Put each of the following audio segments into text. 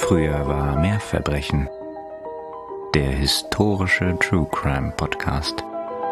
Früher war mehr Verbrechen. Der historische True Crime Podcast.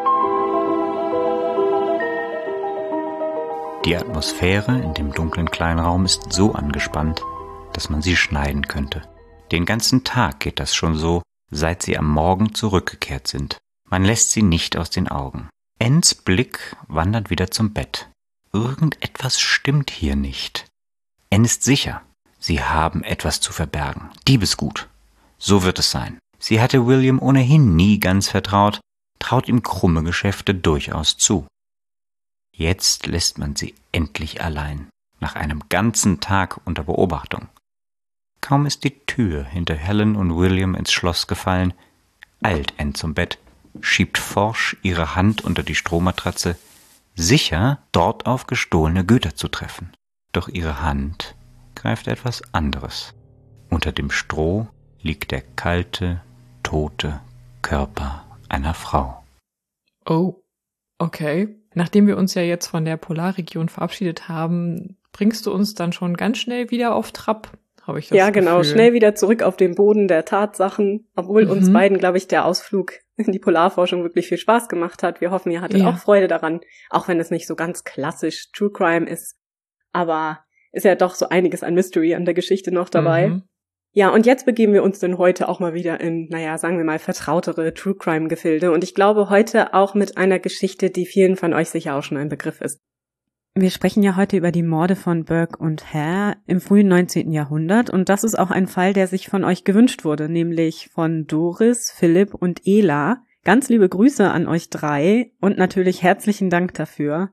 Die Atmosphäre in dem dunklen kleinen Raum ist so angespannt, dass man sie schneiden könnte. Den ganzen Tag geht das schon so, seit sie am Morgen zurückgekehrt sind. Man lässt sie nicht aus den Augen. Anns Blick wandert wieder zum Bett. Irgendetwas stimmt hier nicht. Ann ist sicher, sie haben etwas zu verbergen. Diebesgut. So wird es sein. Sie hatte William ohnehin nie ganz vertraut, traut ihm krumme Geschäfte durchaus zu. Jetzt lässt man sie endlich allein, nach einem ganzen Tag unter Beobachtung. Kaum ist die Tür hinter Helen und William ins Schloss gefallen, eilt Ann zum Bett, schiebt forsch ihre Hand unter die Strohmatratze, sicher, dort auf gestohlene Güter zu treffen. Doch ihre Hand greift etwas anderes. Unter dem Stroh liegt der kalte, tote Körper einer Frau. Oh, okay. Nachdem wir uns ja jetzt von der Polarregion verabschiedet haben, bringst du uns dann schon ganz schnell wieder auf Trab, habe ich das Gefühl. Ja, genau, schnell wieder zurück auf den Boden der Tatsachen, obwohl uns beiden, glaube ich, der Ausflug in die Polarforschung wirklich viel Spaß gemacht hat. Wir hoffen, ihr hattet auch Freude daran, auch wenn es nicht so ganz klassisch True Crime ist. Aber ist ja doch so einiges an Mystery an der Geschichte noch dabei. Ja, und jetzt begeben wir uns dann heute auch mal wieder in, sagen wir mal, vertrautere True Crime Gefilde. Und ich glaube heute auch mit einer Geschichte, die vielen von euch sicher auch schon ein Begriff ist. Wir sprechen ja heute über die Morde von Burke und Hare im frühen 19. Jahrhundert. Und das ist auch ein Fall, der sich von euch gewünscht wurde, nämlich von Doris, Philipp und Ela. Ganz liebe Grüße an euch drei und natürlich herzlichen Dank dafür.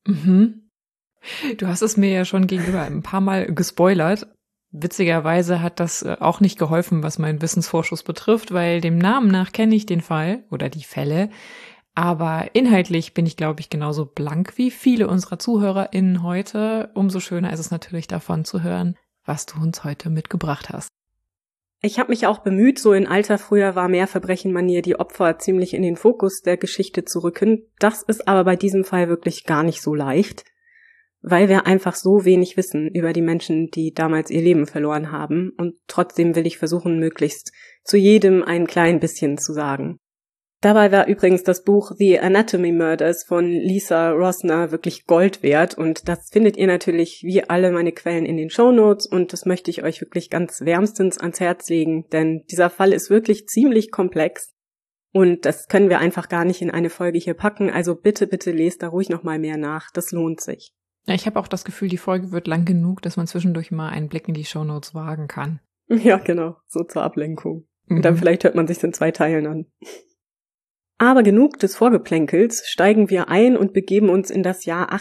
Du hast es mir ja schon gegenüber ein paar Mal gespoilert. Witzigerweise hat das auch nicht geholfen, was meinen Wissensvorschuss betrifft, weil dem Namen nach kenne ich den Fall oder die Fälle. Aber inhaltlich bin ich, glaube ich, genauso blank wie viele unserer ZuhörerInnen heute. Umso schöner ist es natürlich davon zu hören, was du uns heute mitgebracht hast. Ich habe mich auch bemüht, so in alter früher war mehr Verbrechen-Manier die Opfer ziemlich in den Fokus der Geschichte zu rücken. Das ist aber bei diesem Fall wirklich gar nicht so leicht, weil wir einfach so wenig wissen über die Menschen, die damals ihr Leben verloren haben. Und trotzdem will ich versuchen, möglichst zu jedem ein klein bisschen zu sagen. Dabei war übrigens das Buch The Anatomy Murders von Lisa Rosner wirklich Gold wert. Und das findet ihr natürlich wie alle meine Quellen in den Shownotes. Und das möchte ich euch wirklich ganz wärmstens ans Herz legen, denn dieser Fall ist wirklich ziemlich komplex. Und das können wir einfach gar nicht in eine Folge hier packen. Also bitte, bitte lest da ruhig noch mal mehr nach. Das lohnt sich. Ja, ich habe auch das Gefühl, die Folge wird lang genug, dass man zwischendurch mal einen Blick in die Shownotes wagen kann. Ja, genau. So zur Ablenkung. Und dann vielleicht hört man sich in 2 Teilen an. Aber genug des Vorgeplänkels, steigen wir ein und begeben uns in das Jahr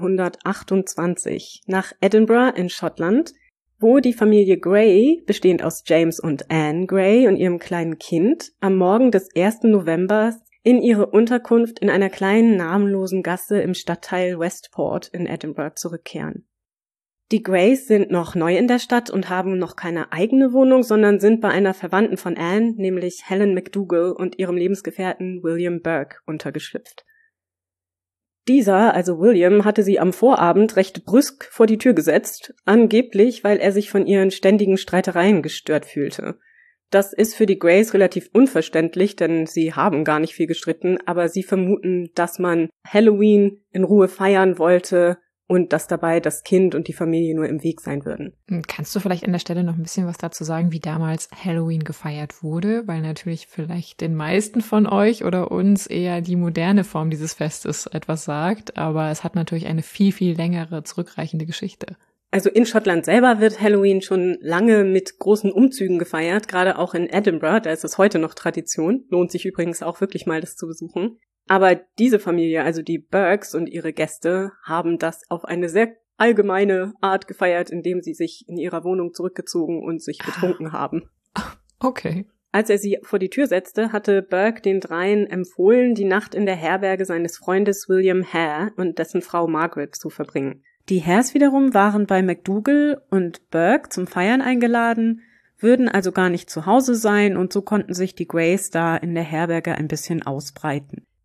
1828 nach Edinburgh in Schottland, wo die Familie Gray, bestehend aus James und Anne Gray und ihrem kleinen Kind, am Morgen des 1. November in ihre Unterkunft in einer kleinen namenlosen Gasse im Stadtteil Westport in Edinburgh zurückkehren. Die Grays sind noch neu in der Stadt und haben noch keine eigene Wohnung, sondern sind bei einer Verwandten von Anne, nämlich Helen McDougall und ihrem Lebensgefährten William Burke untergeschlüpft. Dieser, also William, hatte sie am Vorabend recht brüsk vor die Tür gesetzt, angeblich, weil er sich von ihren ständigen Streitereien gestört fühlte. Das ist für die Grays relativ unverständlich, denn sie haben gar nicht viel gestritten, aber sie vermuten, dass man Halloween in Ruhe feiern wollte und dass dabei das Kind und die Familie nur im Weg sein würden. Kannst du vielleicht an der Stelle noch ein bisschen was dazu sagen, wie damals Halloween gefeiert wurde? Weil natürlich vielleicht den meisten von euch oder uns eher die moderne Form dieses Festes etwas sagt, aber es hat natürlich eine viel, viel längere, zurückreichende Geschichte. Also in Schottland selber wird Halloween schon lange mit großen Umzügen gefeiert, gerade auch in Edinburgh, da ist es heute noch Tradition. Lohnt sich übrigens auch wirklich mal, das zu besuchen. Aber diese Familie, also die Burkes und ihre Gäste, haben das auf eine sehr allgemeine Art gefeiert, indem sie sich in ihrer Wohnung zurückgezogen und sich betrunken haben. Okay. Als er sie vor die Tür setzte, hatte Burke den dreien empfohlen, die Nacht in der Herberge seines Freundes William Hare und dessen Frau Margaret zu verbringen. Die Hares wiederum waren bei McDougall und Burke zum Feiern eingeladen, würden also gar nicht zu Hause sein und so konnten sich die Grays da in der Herberge ein bisschen ausbreiten.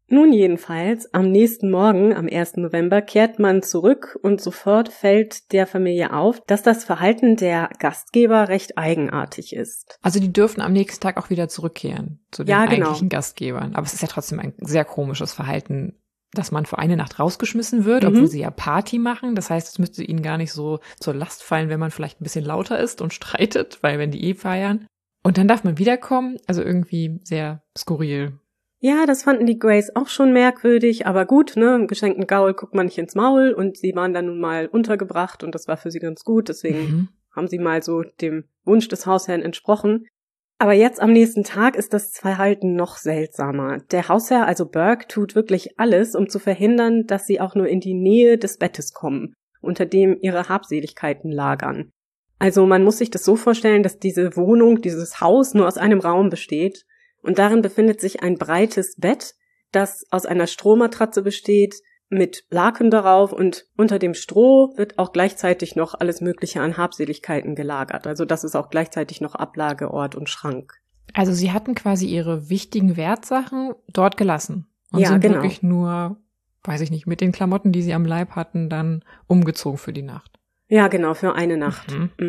Nun jedenfalls, am nächsten Morgen, am 1. November, kehrt man zurück und sofort fällt der Familie auf, dass das Verhalten der Gastgeber recht eigenartig ist. Also die dürfen am nächsten Tag auch wieder zurückkehren zu den eigentlichen Gastgebern. Aber es ist ja trotzdem ein sehr komisches Verhalten, dass man für eine Nacht rausgeschmissen wird, obwohl sie ja Party machen. Das heißt, es müsste ihnen gar nicht so zur Last fallen, wenn man vielleicht ein bisschen lauter ist und streitet, weil wenn die feiern. Und dann darf man wiederkommen, also irgendwie sehr skurril. Ja, das fanden die Greys auch schon merkwürdig, aber gut, ne, im geschenkten Gaul guckt man nicht ins Maul und sie waren dann nun mal untergebracht und das war für sie ganz gut, deswegen haben sie mal so dem Wunsch des Hausherrn entsprochen. Aber jetzt am nächsten Tag ist das Verhalten noch seltsamer. Der Hausherr, also Burke, tut wirklich alles, um zu verhindern, dass sie auch nur in die Nähe des Bettes kommen, unter dem ihre Habseligkeiten lagern. Also man muss sich das so vorstellen, dass diese Wohnung, dieses Haus nur aus einem Raum besteht. Und darin befindet sich ein breites Bett, das aus einer Strohmatratze besteht, mit Laken darauf und unter dem Stroh wird auch gleichzeitig noch alles Mögliche an Habseligkeiten gelagert. Also das ist auch gleichzeitig noch Ablageort und Schrank. Also sie hatten quasi ihre wichtigen Wertsachen dort gelassen und sind wirklich nur, weiß ich nicht, mit den Klamotten, die sie am Leib hatten, dann umgezogen für die Nacht. Ja, genau, für eine Nacht.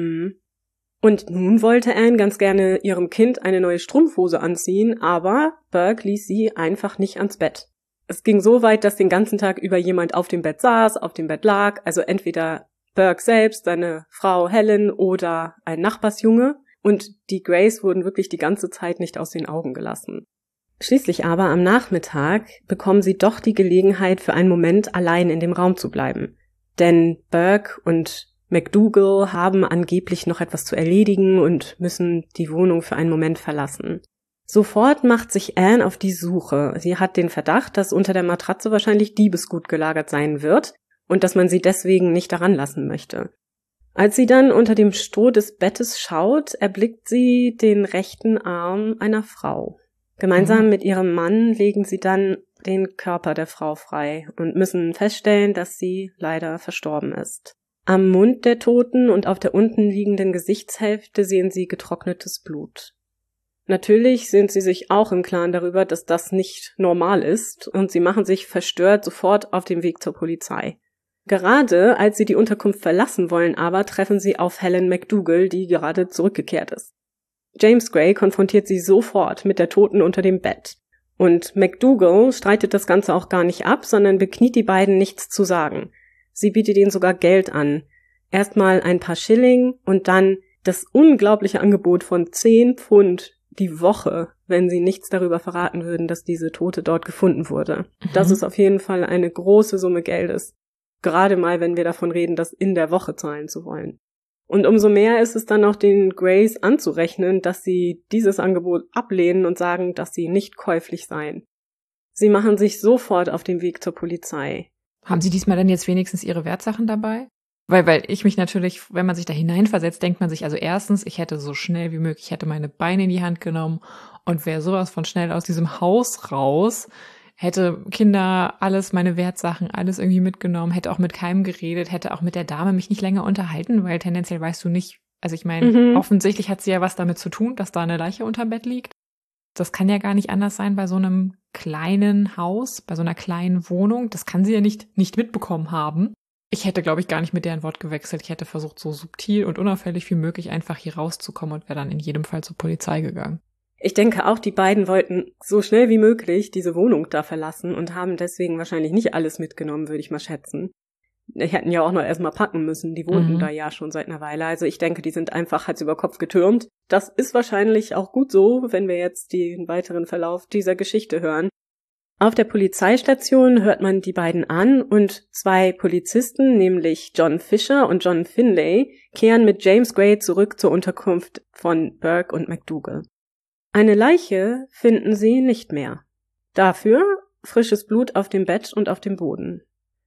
Und nun wollte Anne ganz gerne ihrem Kind eine neue Strumpfhose anziehen, aber Burke ließ sie einfach nicht ans Bett. Es ging so weit, dass den ganzen Tag über jemand auf dem Bett saß, auf dem Bett lag, also entweder Burke selbst, seine Frau Helen oder ein Nachbarsjunge, und die Greys wurden wirklich die ganze Zeit nicht aus den Augen gelassen. Schließlich aber am Nachmittag bekommen sie doch die Gelegenheit, für einen Moment allein in dem Raum zu bleiben. Denn Burke und McDougal haben angeblich noch etwas zu erledigen und müssen die Wohnung für einen Moment verlassen. Sofort macht sich Anne auf die Suche. Sie hat den Verdacht, dass unter der Matratze wahrscheinlich Diebesgut gelagert sein wird und dass man sie deswegen nicht daran lassen möchte. Als sie dann unter dem Stroh des Bettes schaut, erblickt sie den rechten Arm einer Frau. Gemeinsam mit ihrem Mann legen sie dann den Körper der Frau frei und müssen feststellen, dass sie leider verstorben ist. Am Mund der Toten und auf der unten liegenden Gesichtshälfte sehen sie getrocknetes Blut. Natürlich sind sie sich auch im Klaren darüber, dass das nicht normal ist, und sie machen sich verstört sofort auf den Weg zur Polizei. Gerade als sie die Unterkunft verlassen wollen, aber treffen sie auf Helen McDougal, die gerade zurückgekehrt ist. James Gray konfrontiert sie sofort mit der Toten unter dem Bett. Und McDougal streitet das Ganze auch gar nicht ab, sondern bekniet die beiden, nichts zu sagen. Sie bietet ihnen sogar Geld an. Erstmal ein paar Schilling und dann das unglaubliche Angebot von 10 Pfund die Woche, wenn sie nichts darüber verraten würden, dass diese Tote dort gefunden wurde. Das ist auf jeden Fall eine große Summe Geldes. Gerade mal, wenn wir davon reden, das in der Woche zahlen zu wollen. Und umso mehr ist es dann auch den Greys anzurechnen, dass sie dieses Angebot ablehnen und sagen, dass sie nicht käuflich seien. Sie machen sich sofort auf den Weg zur Polizei. Haben Sie diesmal dann jetzt wenigstens Ihre Wertsachen dabei? Weil ich mich natürlich, wenn man sich da hineinversetzt, denkt man sich, also erstens, ich hätte so schnell wie möglich, ich hätte meine Beine in die Hand genommen und wäre sowas von schnell aus diesem Haus raus, hätte Kinder, alles, meine Wertsachen, alles irgendwie mitgenommen, hätte auch mit keinem geredet, hätte auch mit der Dame mich nicht länger unterhalten, weil tendenziell weißt du nicht, also ich meine, offensichtlich hat sie ja was damit zu tun, dass da eine Leiche unterm Bett liegt. Das kann ja gar nicht anders sein bei so einem kleinen Haus, bei so einer kleinen Wohnung. Das kann sie ja nicht mitbekommen haben. Ich hätte, glaube ich, gar nicht mit deren Wort gewechselt. Ich hätte versucht, so subtil und unauffällig wie möglich einfach hier rauszukommen und wäre dann in jedem Fall zur Polizei gegangen. Ich denke auch, die beiden wollten so schnell wie möglich diese Wohnung da verlassen und haben deswegen wahrscheinlich nicht alles mitgenommen, würde ich mal schätzen. Die hätten ja auch noch erstmal packen müssen, die wohnten da ja schon seit einer Weile. Also ich denke, die sind einfach Hals über Kopf getürmt. Das ist wahrscheinlich auch gut so, wenn wir jetzt den weiteren Verlauf dieser Geschichte hören. Auf der Polizeistation hört man die beiden an und 2 Polizisten, nämlich John Fisher und John Finlay, kehren mit James Gray zurück zur Unterkunft von Burke und McDougal. Eine Leiche finden sie nicht mehr. Dafür frisches Blut auf dem Bett und auf dem Boden.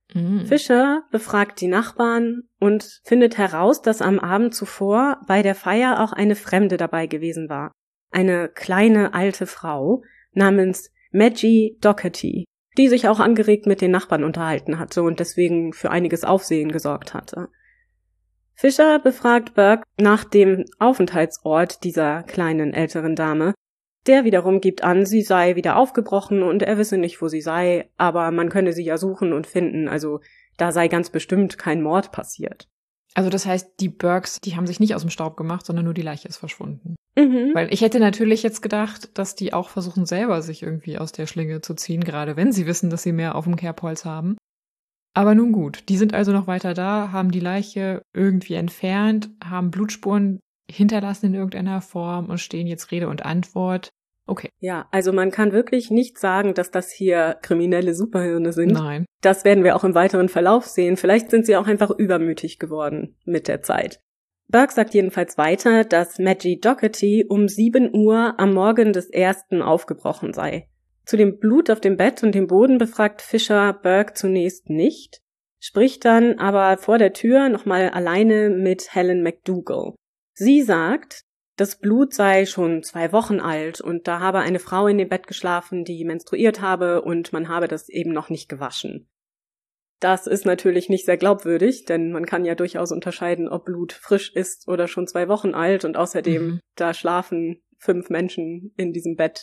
Fisher befragt die Nachbarn und findet heraus, dass am Abend zuvor bei der Feier auch eine Fremde dabei gewesen war. Eine kleine alte Frau namens Maggie Doherty, die sich auch angeregt mit den Nachbarn unterhalten hatte und deswegen für einiges Aufsehen gesorgt hatte. Fisher befragt Burke nach dem Aufenthaltsort dieser kleinen älteren Dame Der wiederum gibt an, sie sei wieder aufgebrochen und er wisse nicht, wo sie sei, aber man könne sie ja suchen und finden, also da sei ganz bestimmt kein Mord passiert. Also das heißt, die Burkes, die haben sich nicht aus dem Staub gemacht, sondern nur die Leiche ist verschwunden. Mhm. Weil ich hätte natürlich jetzt gedacht, dass die auch versuchen, selber sich irgendwie aus der Schlinge zu ziehen, gerade wenn sie wissen, dass sie mehr auf dem Kerbholz haben. Aber nun gut, die sind also noch weiter da, haben die Leiche irgendwie entfernt, haben Blutspuren hinterlassen in irgendeiner Form und stehen jetzt Rede und Antwort. Okay. Ja, also man kann wirklich nicht sagen, dass das hier kriminelle Superhirne sind. Nein. Das werden wir auch im weiteren Verlauf sehen. Vielleicht sind sie auch einfach übermütig geworden mit der Zeit. Burke sagt jedenfalls weiter, dass Maggie Doherty um 7 Uhr am Morgen des 1. aufgebrochen sei. Zu dem Blut auf dem Bett und dem Boden befragt Fisher Burke zunächst nicht, spricht dann aber vor der Tür nochmal alleine mit Helen McDougal. Sie sagt, das Blut sei schon 2 Wochen alt und da habe eine Frau in dem Bett geschlafen, die menstruiert habe und man habe das eben noch nicht gewaschen. Das ist natürlich nicht sehr glaubwürdig, denn man kann ja durchaus unterscheiden, ob Blut frisch ist oder schon 2 Wochen alt und außerdem, da schlafen 5 Menschen in diesem Bett.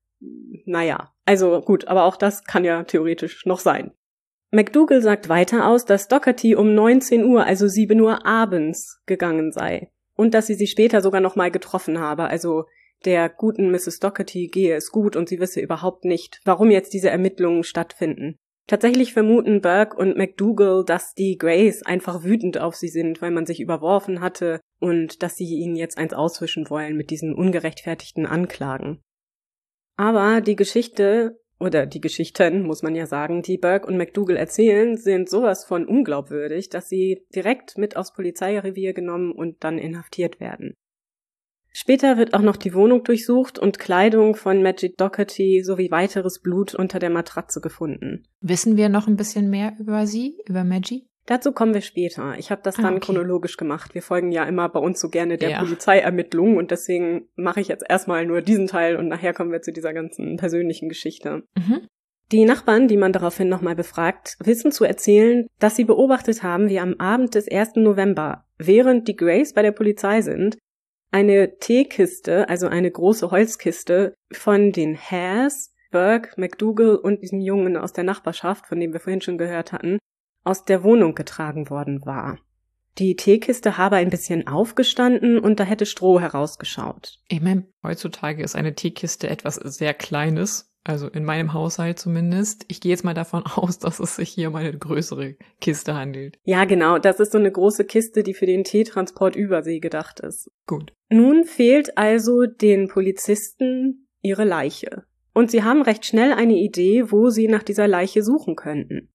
Naja, also gut, aber auch das kann ja theoretisch noch sein. McDougal sagt weiter aus, dass Doherty um 19 Uhr, also 7 Uhr abends, gegangen sei. Und dass sie später sogar noch mal getroffen habe, also der guten Mrs. Doherty gehe es gut und sie wisse überhaupt nicht, warum jetzt diese Ermittlungen stattfinden. Tatsächlich vermuten Burke und McDougal, dass die Greys einfach wütend auf sie sind, weil man sich überworfen hatte und dass sie ihnen jetzt eins auswischen wollen mit diesen ungerechtfertigten Anklagen. Aber die Geschichte, oder die Geschichten, muss man ja sagen, die Burke und McDougal erzählen, sind sowas von unglaubwürdig, dass sie direkt mit aufs Polizeirevier genommen und dann inhaftiert werden. Später wird auch noch die Wohnung durchsucht und Kleidung von Maggie Doherty sowie weiteres Blut unter der Matratze gefunden. Wissen wir noch ein bisschen mehr über sie, über Maggie? Dazu kommen wir später. Ich habe das dann okay. chronologisch gemacht. Wir folgen ja immer bei uns so gerne der Polizeiermittlung und deswegen mache ich jetzt erstmal nur diesen Teil und nachher kommen wir zu dieser ganzen persönlichen Geschichte. Mhm. Die Nachbarn, die man daraufhin nochmal befragt, wissen zu erzählen, dass sie beobachtet haben, wie am Abend des 1. November, während die Greys bei der Polizei sind, eine Teekiste, also eine große Holzkiste von den Hares, Burke, McDougal und diesem Jungen aus der Nachbarschaft, von dem wir vorhin schon gehört hatten, aus der Wohnung getragen worden war. Die Teekiste habe ein bisschen aufgestanden und da hätte Stroh herausgeschaut. Ich meine, heutzutage ist eine Teekiste etwas sehr Kleines, also in meinem Haushalt zumindest. Ich gehe jetzt mal davon aus, dass es sich hier um eine größere Kiste handelt. Ja, genau, das ist so eine große Kiste, die für den Teetransport über See gedacht ist. Gut. Nun fehlt also den Polizisten ihre Leiche. Und sie haben recht schnell eine Idee, wo sie nach dieser Leiche suchen könnten.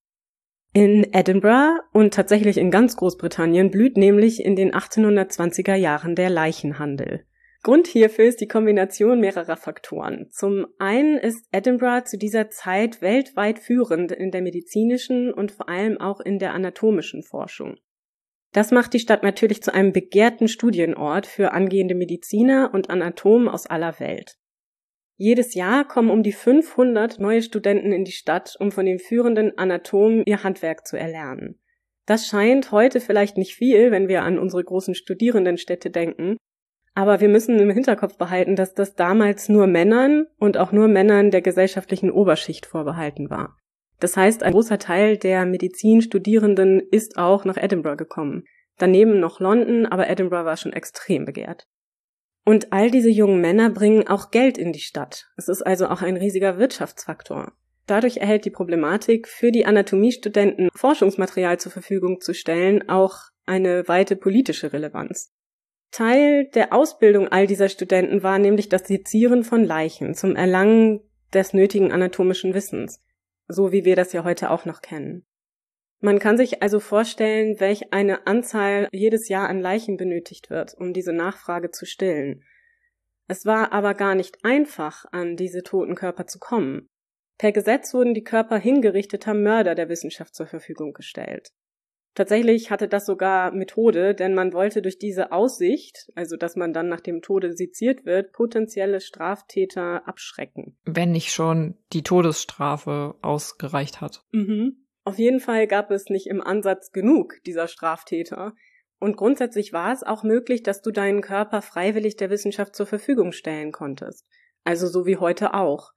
In Edinburgh und tatsächlich in ganz Großbritannien blüht nämlich in den 1820er Jahren der Leichenhandel. Grund hierfür ist die Kombination mehrerer Faktoren. Zum einen ist Edinburgh zu dieser Zeit weltweit führend in der medizinischen und vor allem auch in der anatomischen Forschung. Das macht die Stadt natürlich zu einem begehrten Studienort für angehende Mediziner und Anatomen aus aller Welt. Jedes Jahr kommen um die 500 neue Studenten in die Stadt, um von den führenden Anatomen ihr Handwerk zu erlernen. Das scheint heute vielleicht nicht viel, wenn wir an unsere großen Studierendenstädte denken, aber wir müssen im Hinterkopf behalten, dass das damals nur Männern und auch nur Männern der gesellschaftlichen Oberschicht vorbehalten war. Das heißt, ein großer Teil der Medizinstudierenden ist auch nach Edinburgh gekommen. Daneben noch London, aber Edinburgh war schon extrem begehrt. Und all diese jungen Männer bringen auch Geld in die Stadt. Es ist also auch ein riesiger Wirtschaftsfaktor. Dadurch erhält die Problematik, für die Anatomiestudenten Forschungsmaterial zur Verfügung zu stellen, auch eine weite politische Relevanz. Teil der Ausbildung all dieser Studenten war nämlich das Sezieren von Leichen zum Erlangen des nötigen anatomischen Wissens, so wie wir das ja heute auch noch kennen. Man kann sich also vorstellen, welch eine Anzahl jedes Jahr an Leichen benötigt wird, um diese Nachfrage zu stillen. Es war aber gar nicht einfach, an diese toten Körper zu kommen. Per Gesetz wurden die Körper hingerichteter Mörder der Wissenschaft zur Verfügung gestellt. Tatsächlich hatte das sogar Methode, denn man wollte durch diese Aussicht, also dass man dann nach dem Tode seziert wird, potenzielle Straftäter abschrecken. Wenn nicht schon die Todesstrafe ausgereicht hat. Auf jeden Fall gab es nicht im Ansatz genug dieser Straftäter. Und grundsätzlich war es auch möglich, dass du deinen Körper freiwillig der Wissenschaft zur Verfügung stellen konntest. also so wie heute auch.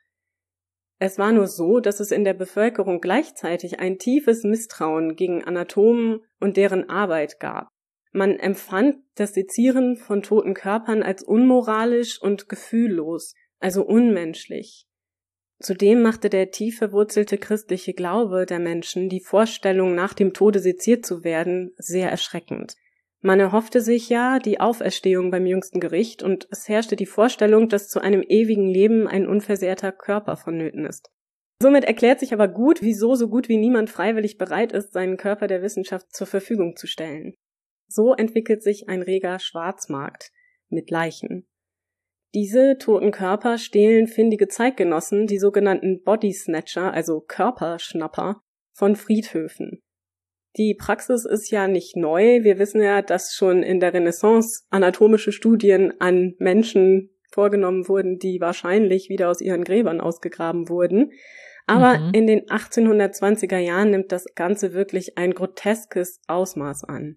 Es war nur so, dass es in der Bevölkerung gleichzeitig ein tiefes Misstrauen gegen Anatomen und deren Arbeit gab. Man empfand das Sezieren von toten Körpern als unmoralisch und gefühllos, also unmenschlich. Zudem machte der tief verwurzelte christliche Glaube der Menschen die Vorstellung, nach dem Tode seziert zu werden, sehr erschreckend. Man erhoffte sich ja die Auferstehung beim jüngsten Gericht und es herrschte die Vorstellung, dass zu einem ewigen Leben ein unversehrter Körper vonnöten ist. Somit erklärt sich aber gut, wieso so gut wie niemand freiwillig bereit ist, seinen Körper der Wissenschaft zur Verfügung zu stellen. So entwickelt sich ein reger Schwarzmarkt mit Leichen. Diese toten Körper stehlen findige Zeitgenossen, die sogenannten Body Snatcher, also Körperschnapper, von Friedhöfen. Die Praxis ist ja nicht neu. Wir wissen ja, dass schon in der Renaissance anatomische Studien an Menschen vorgenommen wurden, die wahrscheinlich wieder aus ihren Gräbern ausgegraben wurden. Aber in den 1820er Jahren nimmt das Ganze wirklich ein groteskes Ausmaß an.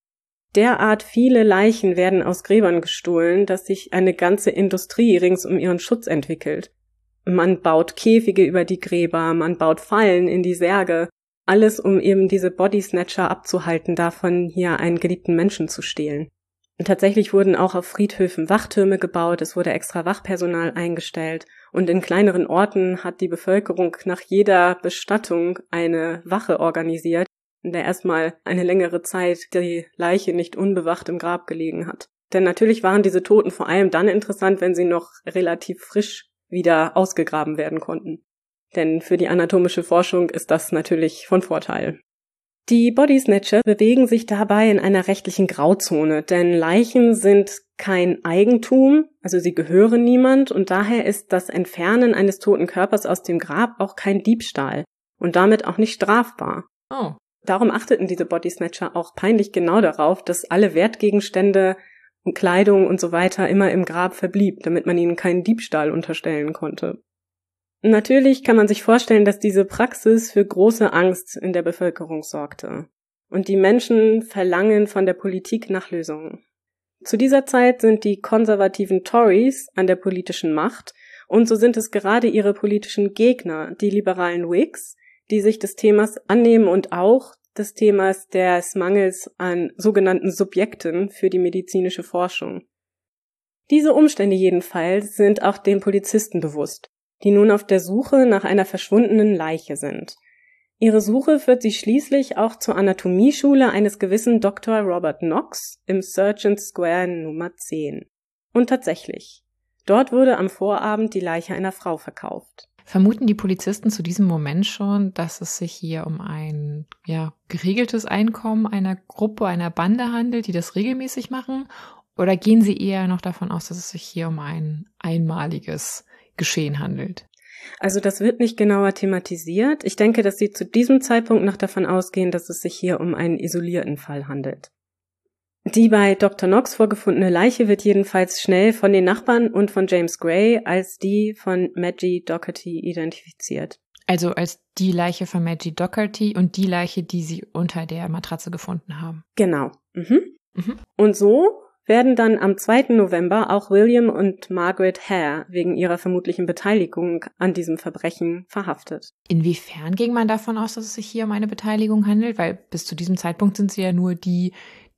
Derart viele Leichen werden aus Gräbern gestohlen, dass sich eine ganze Industrie rings um ihren Schutz entwickelt. Man baut Käfige über die Gräber, man baut Fallen in die Särge, alles um eben diese Bodysnatcher abzuhalten, davon hier einen geliebten Menschen zu stehlen. Und tatsächlich wurden auch auf Friedhöfen Wachtürme gebaut, es wurde extra Wachpersonal eingestellt und in kleineren Orten hat die Bevölkerung nach jeder Bestattung eine Wache organisiert, in der erstmal eine längere Zeit die Leiche nicht unbewacht im Grab gelegen hat. Denn natürlich waren diese Toten vor allem dann interessant, wenn sie noch relativ frisch wieder ausgegraben werden konnten. Denn für die anatomische Forschung ist das natürlich von Vorteil. Die Bodysnatcher bewegen sich dabei in einer rechtlichen Grauzone, denn Leichen sind kein Eigentum, also sie gehören niemand und daher ist das Entfernen eines toten Körpers aus dem Grab auch kein Diebstahl und damit auch nicht strafbar. Oh. Darum achteten diese Bodysnatcher auch peinlich genau darauf, dass alle Wertgegenstände und Kleidung und so weiter immer im Grab verblieb, damit man ihnen keinen Diebstahl unterstellen konnte. Natürlich kann man sich vorstellen, dass diese Praxis für große Angst in der Bevölkerung sorgte. Und die Menschen verlangen von der Politik nach Lösungen. Zu dieser Zeit sind die konservativen Tories an der politischen Macht und so sind es gerade ihre politischen Gegner, die liberalen Whigs, die sich des Themas annehmen und auch des Themas des Mangels an sogenannten Subjekten für die medizinische Forschung. Diese Umstände jedenfalls sind auch den Polizisten bewusst, die nun auf der Suche nach einer verschwundenen Leiche sind. Ihre Suche führt sie schließlich auch zur Anatomieschule eines gewissen Dr. Robert Knox im Sergeant Square Nummer 10. Und tatsächlich, dort wurde am Vorabend die Leiche einer Frau verkauft. Vermuten die Polizisten zu diesem Moment schon, dass es sich hier um ein geregeltes Einkommen einer Gruppe, einer Bande handelt, die das regelmäßig machen? Oder gehen sie eher noch davon aus, dass es sich hier um ein einmaliges Geschehen handelt? Also das wird nicht genauer thematisiert. Ich denke, dass sie zu diesem Zeitpunkt noch davon ausgehen, dass es sich hier um einen isolierten Fall handelt. Die bei Dr. Knox vorgefundene Leiche wird jedenfalls schnell von den Nachbarn und von James Gray als die von Maggie Doherty identifiziert. Also als die Leiche von Maggie Doherty und die Leiche, die sie unter der Matratze gefunden haben. Genau. Und so werden dann am 2. November auch William und Margaret Hare wegen ihrer vermutlichen Beteiligung an diesem Verbrechen verhaftet. Inwiefern ging man davon aus, dass es sich hier um eine Beteiligung handelt? Weil bis zu diesem Zeitpunkt sind sie ja nur die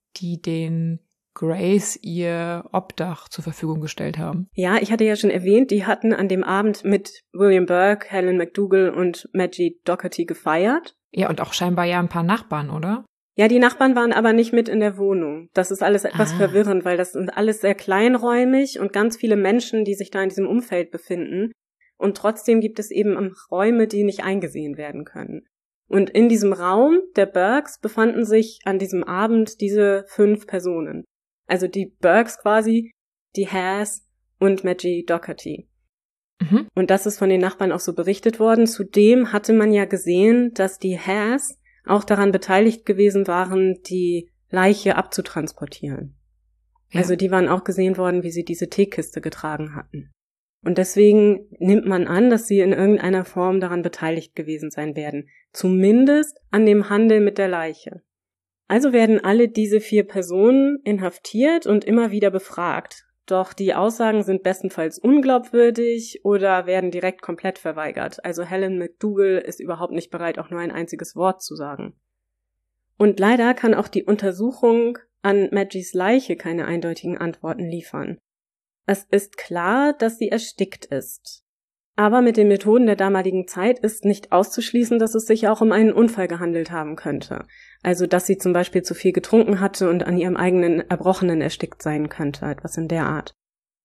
den Grays ihr Obdach zur Verfügung gestellt haben. Ja, ich hatte ja schon erwähnt, die hatten an dem Abend mit William Burke, Helen McDougal und Maggie Doherty gefeiert. Ja, und auch scheinbar ja ein paar Nachbarn, oder? Ja, die Nachbarn waren aber nicht mit in der Wohnung. Das ist alles etwas verwirrend, weil das sind alles sehr kleinräumig und ganz viele Menschen, die sich da in diesem Umfeld befinden. Und trotzdem gibt es eben Räume, die nicht eingesehen werden können. Und in diesem Raum der Burkes befanden sich an diesem Abend diese 5 Personen. Also die Burkes quasi, die Hares und Maggie Doherty. Und das ist von den Nachbarn auch so berichtet worden. Zudem hatte man ja gesehen, dass die Hares auch daran beteiligt gewesen waren, die Leiche abzutransportieren. Ja. Also die waren auch gesehen worden, wie sie diese Teekiste getragen hatten. Und deswegen nimmt man an, dass sie in irgendeiner Form daran beteiligt gewesen sein werden. Zumindest an dem Handel mit der Leiche. Also werden alle diese 4 Personen inhaftiert und immer wieder befragt. Doch die Aussagen sind bestenfalls unglaubwürdig oder werden direkt komplett verweigert. Also Helen McDougal ist überhaupt nicht bereit, auch nur ein einziges Wort zu sagen. Und leider kann auch die Untersuchung an Maggies Leiche keine eindeutigen Antworten liefern. Es ist klar, dass sie erstickt ist. Aber mit den Methoden der damaligen Zeit ist nicht auszuschließen, dass es sich auch um einen Unfall gehandelt haben könnte. Also, dass sie zum Beispiel zu viel getrunken hatte und an ihrem eigenen Erbrochenen erstickt sein könnte, etwas in der Art.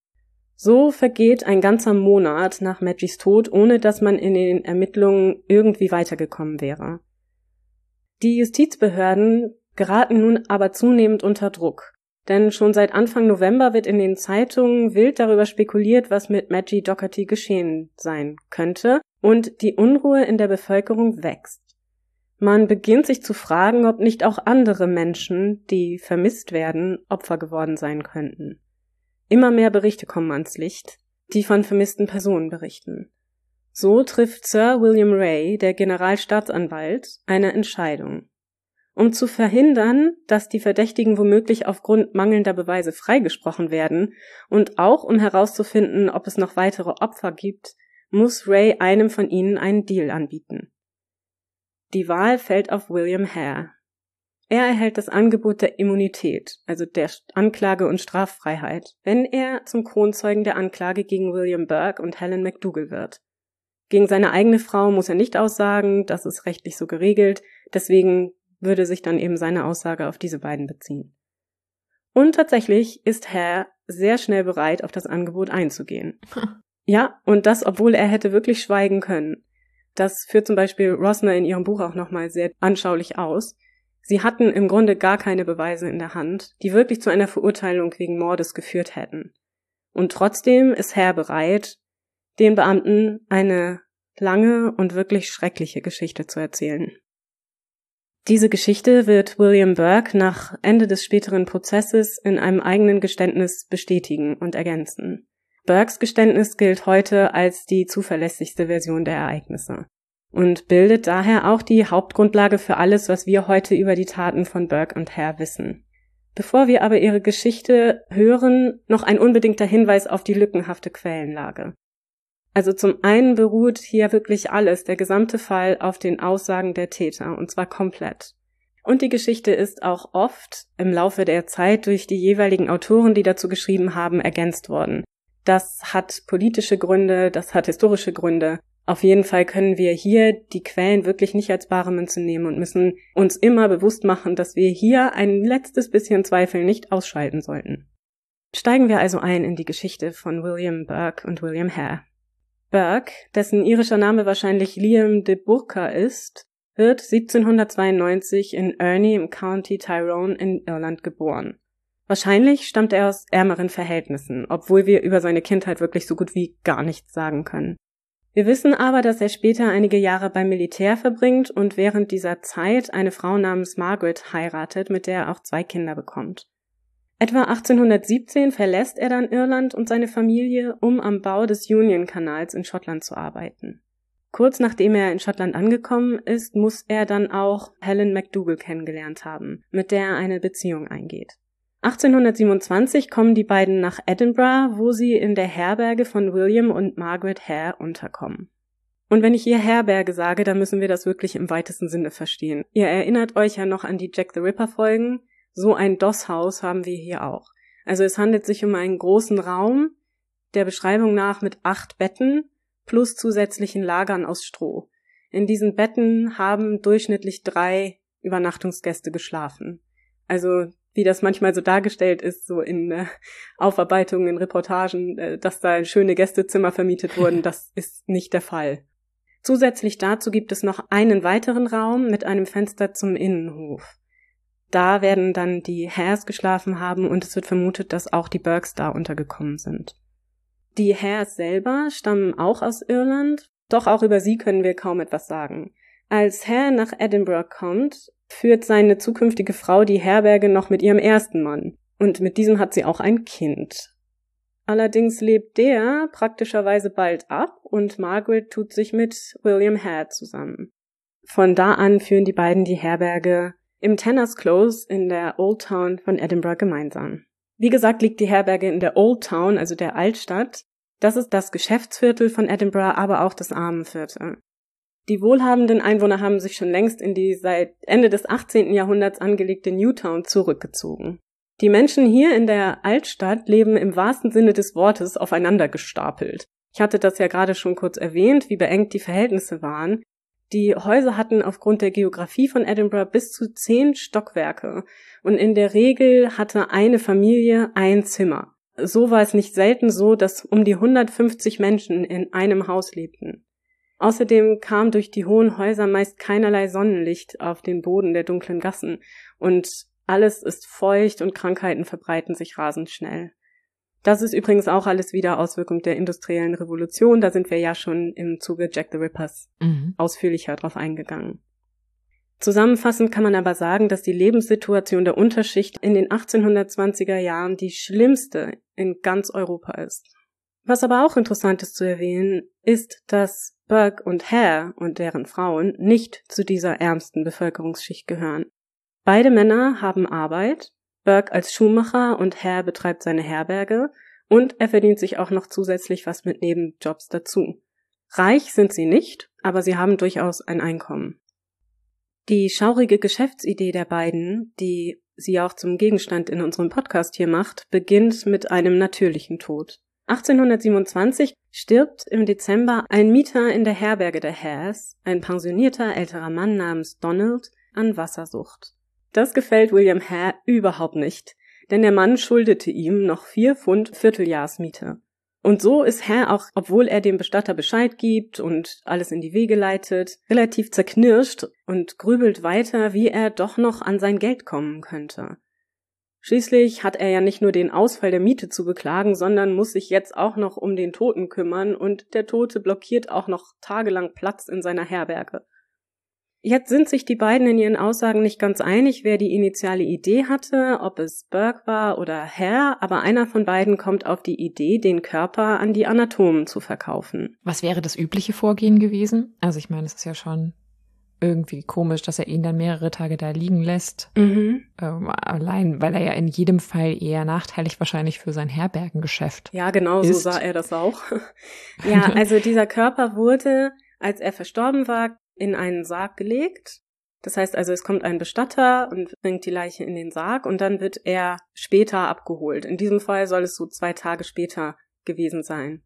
So vergeht ein ganzer Monat nach Maggies Tod, ohne dass man in den Ermittlungen irgendwie weitergekommen wäre. Die Justizbehörden geraten nun aber zunehmend unter Druck. Denn schon seit Anfang November wird in den Zeitungen wild darüber spekuliert, was mit Maggie Doherty geschehen sein könnte, und die Unruhe in der Bevölkerung wächst. Man beginnt sich zu fragen, ob nicht auch andere Menschen, die vermisst werden, Opfer geworden sein könnten. Immer mehr Berichte kommen ans Licht, die von vermissten Personen berichten. So trifft Sir William Ray, der Generalstaatsanwalt, eine Entscheidung. Um zu verhindern, dass die Verdächtigen womöglich aufgrund mangelnder Beweise freigesprochen werden und auch um herauszufinden, ob es noch weitere Opfer gibt, muss Ray einem von ihnen einen Deal anbieten. Die Wahl fällt auf William Hare. Er erhält das Angebot der Immunität, also der Anklage- und Straffreiheit, wenn er zum Kronzeugen der Anklage gegen William Burke und Helen McDougal wird. Gegen seine eigene Frau muss er nicht aussagen, das ist rechtlich so geregelt, deswegen würde sich dann eben seine Aussage auf diese beiden beziehen. Und tatsächlich ist Hare sehr schnell bereit, auf das Angebot einzugehen. Ja, und das, obwohl er hätte wirklich schweigen können. Das führt zum Beispiel Rosner in ihrem Buch auch nochmal sehr anschaulich aus. Sie hatten im Grunde gar keine Beweise in der Hand, die wirklich zu einer Verurteilung wegen Mordes geführt hätten. Und trotzdem ist Hare bereit, den Beamten eine lange und wirklich schreckliche Geschichte zu erzählen. Diese Geschichte wird William Burke nach Ende des späteren Prozesses in einem eigenen Geständnis bestätigen und ergänzen. Burkes Geständnis gilt heute als die zuverlässigste Version der Ereignisse und bildet daher auch die Hauptgrundlage für alles, was wir heute über die Taten von Burke und Hare wissen. Bevor wir aber ihre Geschichte hören, noch ein unbedingter Hinweis auf die lückenhafte Quellenlage. Also zum einen beruht hier wirklich alles, der gesamte Fall, auf den Aussagen der Täter, und zwar komplett. Und die Geschichte ist auch oft im Laufe der Zeit durch die jeweiligen Autoren, die dazu geschrieben haben, ergänzt worden. Das hat politische Gründe, das hat historische Gründe. Auf jeden Fall können wir hier die Quellen wirklich nicht als bare Münze nehmen und müssen uns immer bewusst machen, dass wir hier ein letztes bisschen Zweifel nicht ausschalten sollten. Steigen wir also ein in die Geschichte von William Burke und William Hare. Burke, dessen irischer Name wahrscheinlich Liam de Burgh ist, wird 1792 in Erney im County Tyrone in Irland geboren. Wahrscheinlich stammt er aus ärmeren Verhältnissen, obwohl wir über seine Kindheit wirklich so gut wie gar nichts sagen können. Wir wissen aber, dass er später einige Jahre beim Militär verbringt und während dieser Zeit eine Frau namens Margaret heiratet, mit der er auch 2 Kinder bekommt. Etwa 1817 verlässt er dann Irland und seine Familie, um am Bau des Union-Kanals in Schottland zu arbeiten. Kurz nachdem er in Schottland angekommen ist, muss er dann auch Helen McDougal kennengelernt haben, mit der er eine Beziehung eingeht. 1827 kommen die beiden nach Edinburgh, wo sie in der Herberge von William und Margaret Hare unterkommen. Und wenn ich hier Herberge sage, dann müssen wir das wirklich im weitesten Sinne verstehen. Ihr erinnert euch ja noch an die Jack the Ripper-Folgen. So ein Dosshaus haben wir hier auch. Also es handelt sich um einen großen Raum, der Beschreibung nach mit 8 Betten plus zusätzlichen Lagern aus Stroh. In diesen Betten haben durchschnittlich 3 Übernachtungsgäste geschlafen. Also wie das manchmal so dargestellt ist, so in Aufarbeitungen, in Reportagen, dass da schöne Gästezimmer vermietet wurden, das ist nicht der Fall. Zusätzlich dazu gibt es noch einen weiteren Raum mit einem Fenster zum Innenhof. Da werden dann die Hares geschlafen haben und es wird vermutet, dass auch die Burkes da untergekommen sind. Die Hares selber stammen auch aus Irland, doch auch über sie können wir kaum etwas sagen. Als Hare nach Edinburgh kommt, führt seine zukünftige Frau die Herberge noch mit ihrem ersten Mann und mit diesem hat sie auch ein Kind. Allerdings lebt der praktischerweise bald ab und Margaret tut sich mit William Hare zusammen. Von da an führen die beiden die Herberge im Tanners Close in der Old Town von Edinburgh gemeinsam. Wie gesagt, liegt die Herberge in der Old Town, also der Altstadt. Das ist das Geschäftsviertel von Edinburgh, aber auch das Armenviertel. Die wohlhabenden Einwohner haben sich schon längst in die seit Ende des 18. Jahrhunderts angelegte Newtown zurückgezogen. Die Menschen hier in der Altstadt leben im wahrsten Sinne des Wortes aufeinander gestapelt. Ich hatte das ja gerade schon kurz erwähnt, wie beengt die Verhältnisse waren. Die Häuser hatten aufgrund der Geografie von Edinburgh bis zu 10 Stockwerke und in der Regel hatte eine Familie ein Zimmer. So war es nicht selten so, dass um die 150 Menschen in einem Haus lebten. Außerdem kam durch die hohen Häuser meist keinerlei Sonnenlicht auf den Boden der dunklen Gassen und alles ist feucht und Krankheiten verbreiten sich rasend schnell. Das ist übrigens auch alles wieder Auswirkung der industriellen Revolution, da sind wir ja schon im Zuge Jack the Rippers ausführlicher drauf eingegangen. Zusammenfassend kann man aber sagen, dass die Lebenssituation der Unterschicht in den 1820er Jahren die schlimmste in ganz Europa ist. Was aber auch interessant ist zu erwähnen, ist, dass Burke und Hare und deren Frauen nicht zu dieser ärmsten Bevölkerungsschicht gehören. Beide Männer haben Arbeit, Burke als Schuhmacher und Hare betreibt seine Herberge und er verdient sich auch noch zusätzlich was mit Nebenjobs dazu. Reich sind sie nicht, aber sie haben durchaus ein Einkommen. Die schaurige Geschäftsidee der beiden, die sie auch zum Gegenstand in unserem Podcast hier macht, beginnt mit einem natürlichen Tod. 1827 stirbt im Dezember ein Mieter in der Herberge der Hares, ein pensionierter älterer Mann namens Donald, an Wassersucht. Das gefällt William Hare überhaupt nicht, denn der Mann schuldete ihm noch 4 Pfund Vierteljahrsmiete. Und so ist Hare auch, obwohl er dem Bestatter Bescheid gibt und alles in die Wege leitet, relativ zerknirscht und grübelt weiter, wie er doch noch an sein Geld kommen könnte. Schließlich hat er ja nicht nur den Ausfall der Miete zu beklagen, sondern muss sich jetzt auch noch um den Toten kümmern und der Tote blockiert auch noch tagelang Platz in seiner Herberge. Jetzt sind sich die beiden in ihren Aussagen nicht ganz einig, wer die initiale Idee hatte, ob es Burke war oder Hare, aber einer von beiden kommt auf die Idee, den Körper an die Anatomen zu verkaufen. Was wäre das übliche Vorgehen gewesen? Also ich meine, es ist ja schon irgendwie komisch, dass er ihn dann mehrere Tage da liegen lässt. Allein, weil er ja in jedem Fall eher nachteilig wahrscheinlich für sein Herbergengeschäft Ja, genau, ist. So sah er das auch. Ja, also dieser Körper wurde, als er verstorben war, in einen Sarg gelegt. Das heißt also, es kommt ein Bestatter und bringt die Leiche in den Sarg und dann wird er später abgeholt. In diesem Fall soll es so 2 Tage später gewesen sein.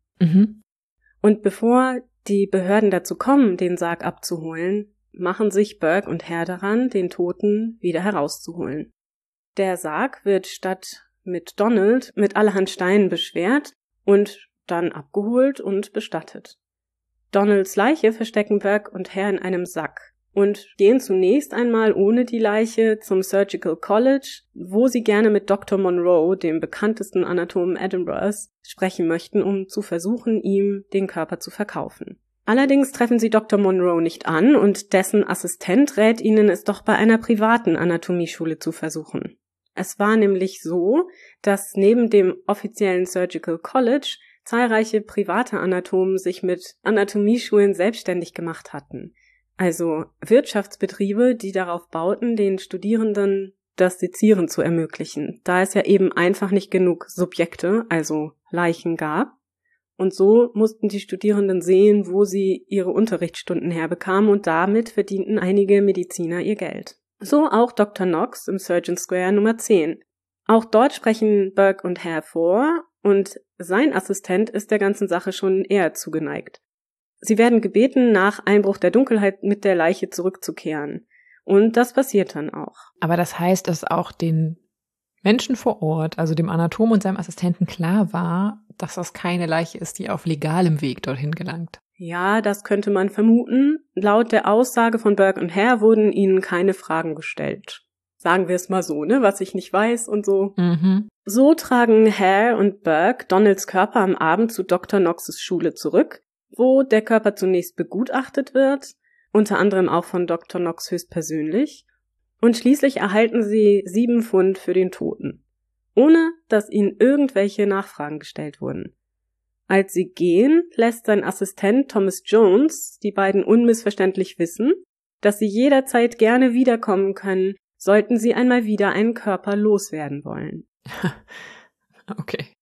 Und bevor die Behörden dazu kommen, den Sarg abzuholen, machen sich Burke und Hare daran, den Toten wieder herauszuholen. Der Sarg wird statt mit Donald mit allerhand Steinen beschwert und dann abgeholt und bestattet. Donalds Leiche verstecken Burke und Hare in einem Sack und gehen zunächst einmal ohne die Leiche zum Surgical College, wo sie gerne mit Dr. Monroe, dem bekanntesten Anatomen Edinburghs, sprechen möchten, um zu versuchen, ihm den Körper zu verkaufen. Allerdings treffen sie Dr. Monroe nicht an und dessen Assistent rät ihnen, es doch bei einer privaten Anatomieschule zu versuchen. Es war nämlich so, dass neben dem offiziellen Surgical College zahlreiche private Anatomen sich mit Anatomieschulen selbstständig gemacht hatten. Also Wirtschaftsbetriebe, die darauf bauten, den Studierenden das Sezieren zu ermöglichen, da es ja eben einfach nicht genug Subjekte, also Leichen gab. Und so mussten die Studierenden sehen, wo sie ihre Unterrichtsstunden herbekamen und damit verdienten einige Mediziner ihr Geld. So auch Dr. Knox im Surgeon Square Nummer 10. Auch dort sprechen Burke und Hare vor und sein Assistent ist der ganzen Sache schon eher zugeneigt. Sie werden gebeten, nach Einbruch der Dunkelheit mit der Leiche zurückzukehren. Und das passiert dann auch. Aber das heißt, dass auch den Menschen vor Ort, also dem Anatom und seinem Assistenten, klar war, dass das keine Leiche ist, die auf legalem Weg dorthin gelangt. Ja, das könnte man vermuten. Laut der Aussage von Burke und Hare wurden ihnen keine Fragen gestellt. Sagen wir es mal so, ne, was ich nicht weiß und so. So tragen Hare und Burke Donalds Körper am Abend zu Dr. Knoxes Schule zurück, wo der Körper zunächst begutachtet wird, unter anderem auch von Dr. Knox höchstpersönlich, und schließlich erhalten sie 7 Pfund für den Toten, ohne dass ihnen irgendwelche Nachfragen gestellt wurden. Als sie gehen, lässt sein Assistent Thomas Jones die beiden unmissverständlich wissen, dass sie jederzeit gerne wiederkommen können, sollten sie einmal wieder einen Körper loswerden wollen.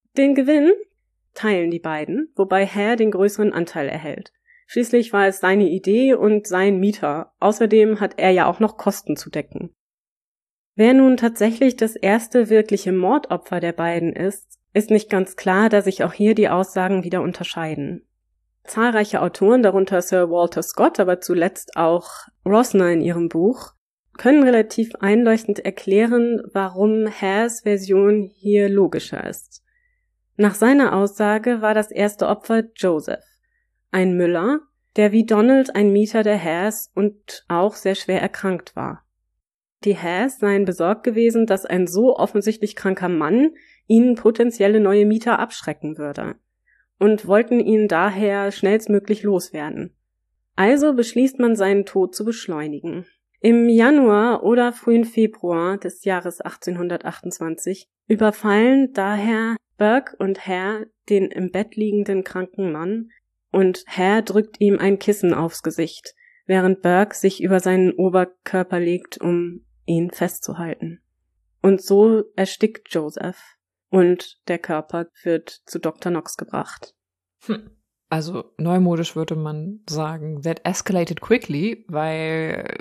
Den Gewinn teilen die beiden, wobei Hare den größeren Anteil erhält. Schließlich war es seine Idee und sein Mieter. Außerdem hat er ja auch noch Kosten zu decken. Wer nun tatsächlich das erste wirkliche Mordopfer der beiden ist nicht ganz klar, da sich auch hier die Aussagen wieder unterscheiden. Zahlreiche Autoren, darunter Sir Walter Scott, aber zuletzt auch Rosner in ihrem Buch, können relativ einleuchtend erklären, warum Hares Version hier logischer ist. Nach seiner Aussage war das erste Opfer Joseph, ein Müller, der wie Donald ein Mieter der Hares und auch sehr schwer erkrankt war. Die Hares seien besorgt gewesen, dass ein so offensichtlich kranker Mann ihnen potenzielle neue Mieter abschrecken würde und wollten ihn daher schnellstmöglich loswerden. Also beschließt man, seinen Tod zu beschleunigen. Im Januar oder frühen Februar des Jahres 1828 überfallen daher Burke und Hare den im Bett liegenden kranken Mann und Hare drückt ihm ein Kissen aufs Gesicht, während Burke sich über seinen Oberkörper legt, um ihn festzuhalten. Und so erstickt Joseph und der Körper wird zu Dr. Knox gebracht. Also neumodisch würde man sagen, that escalated quickly, weil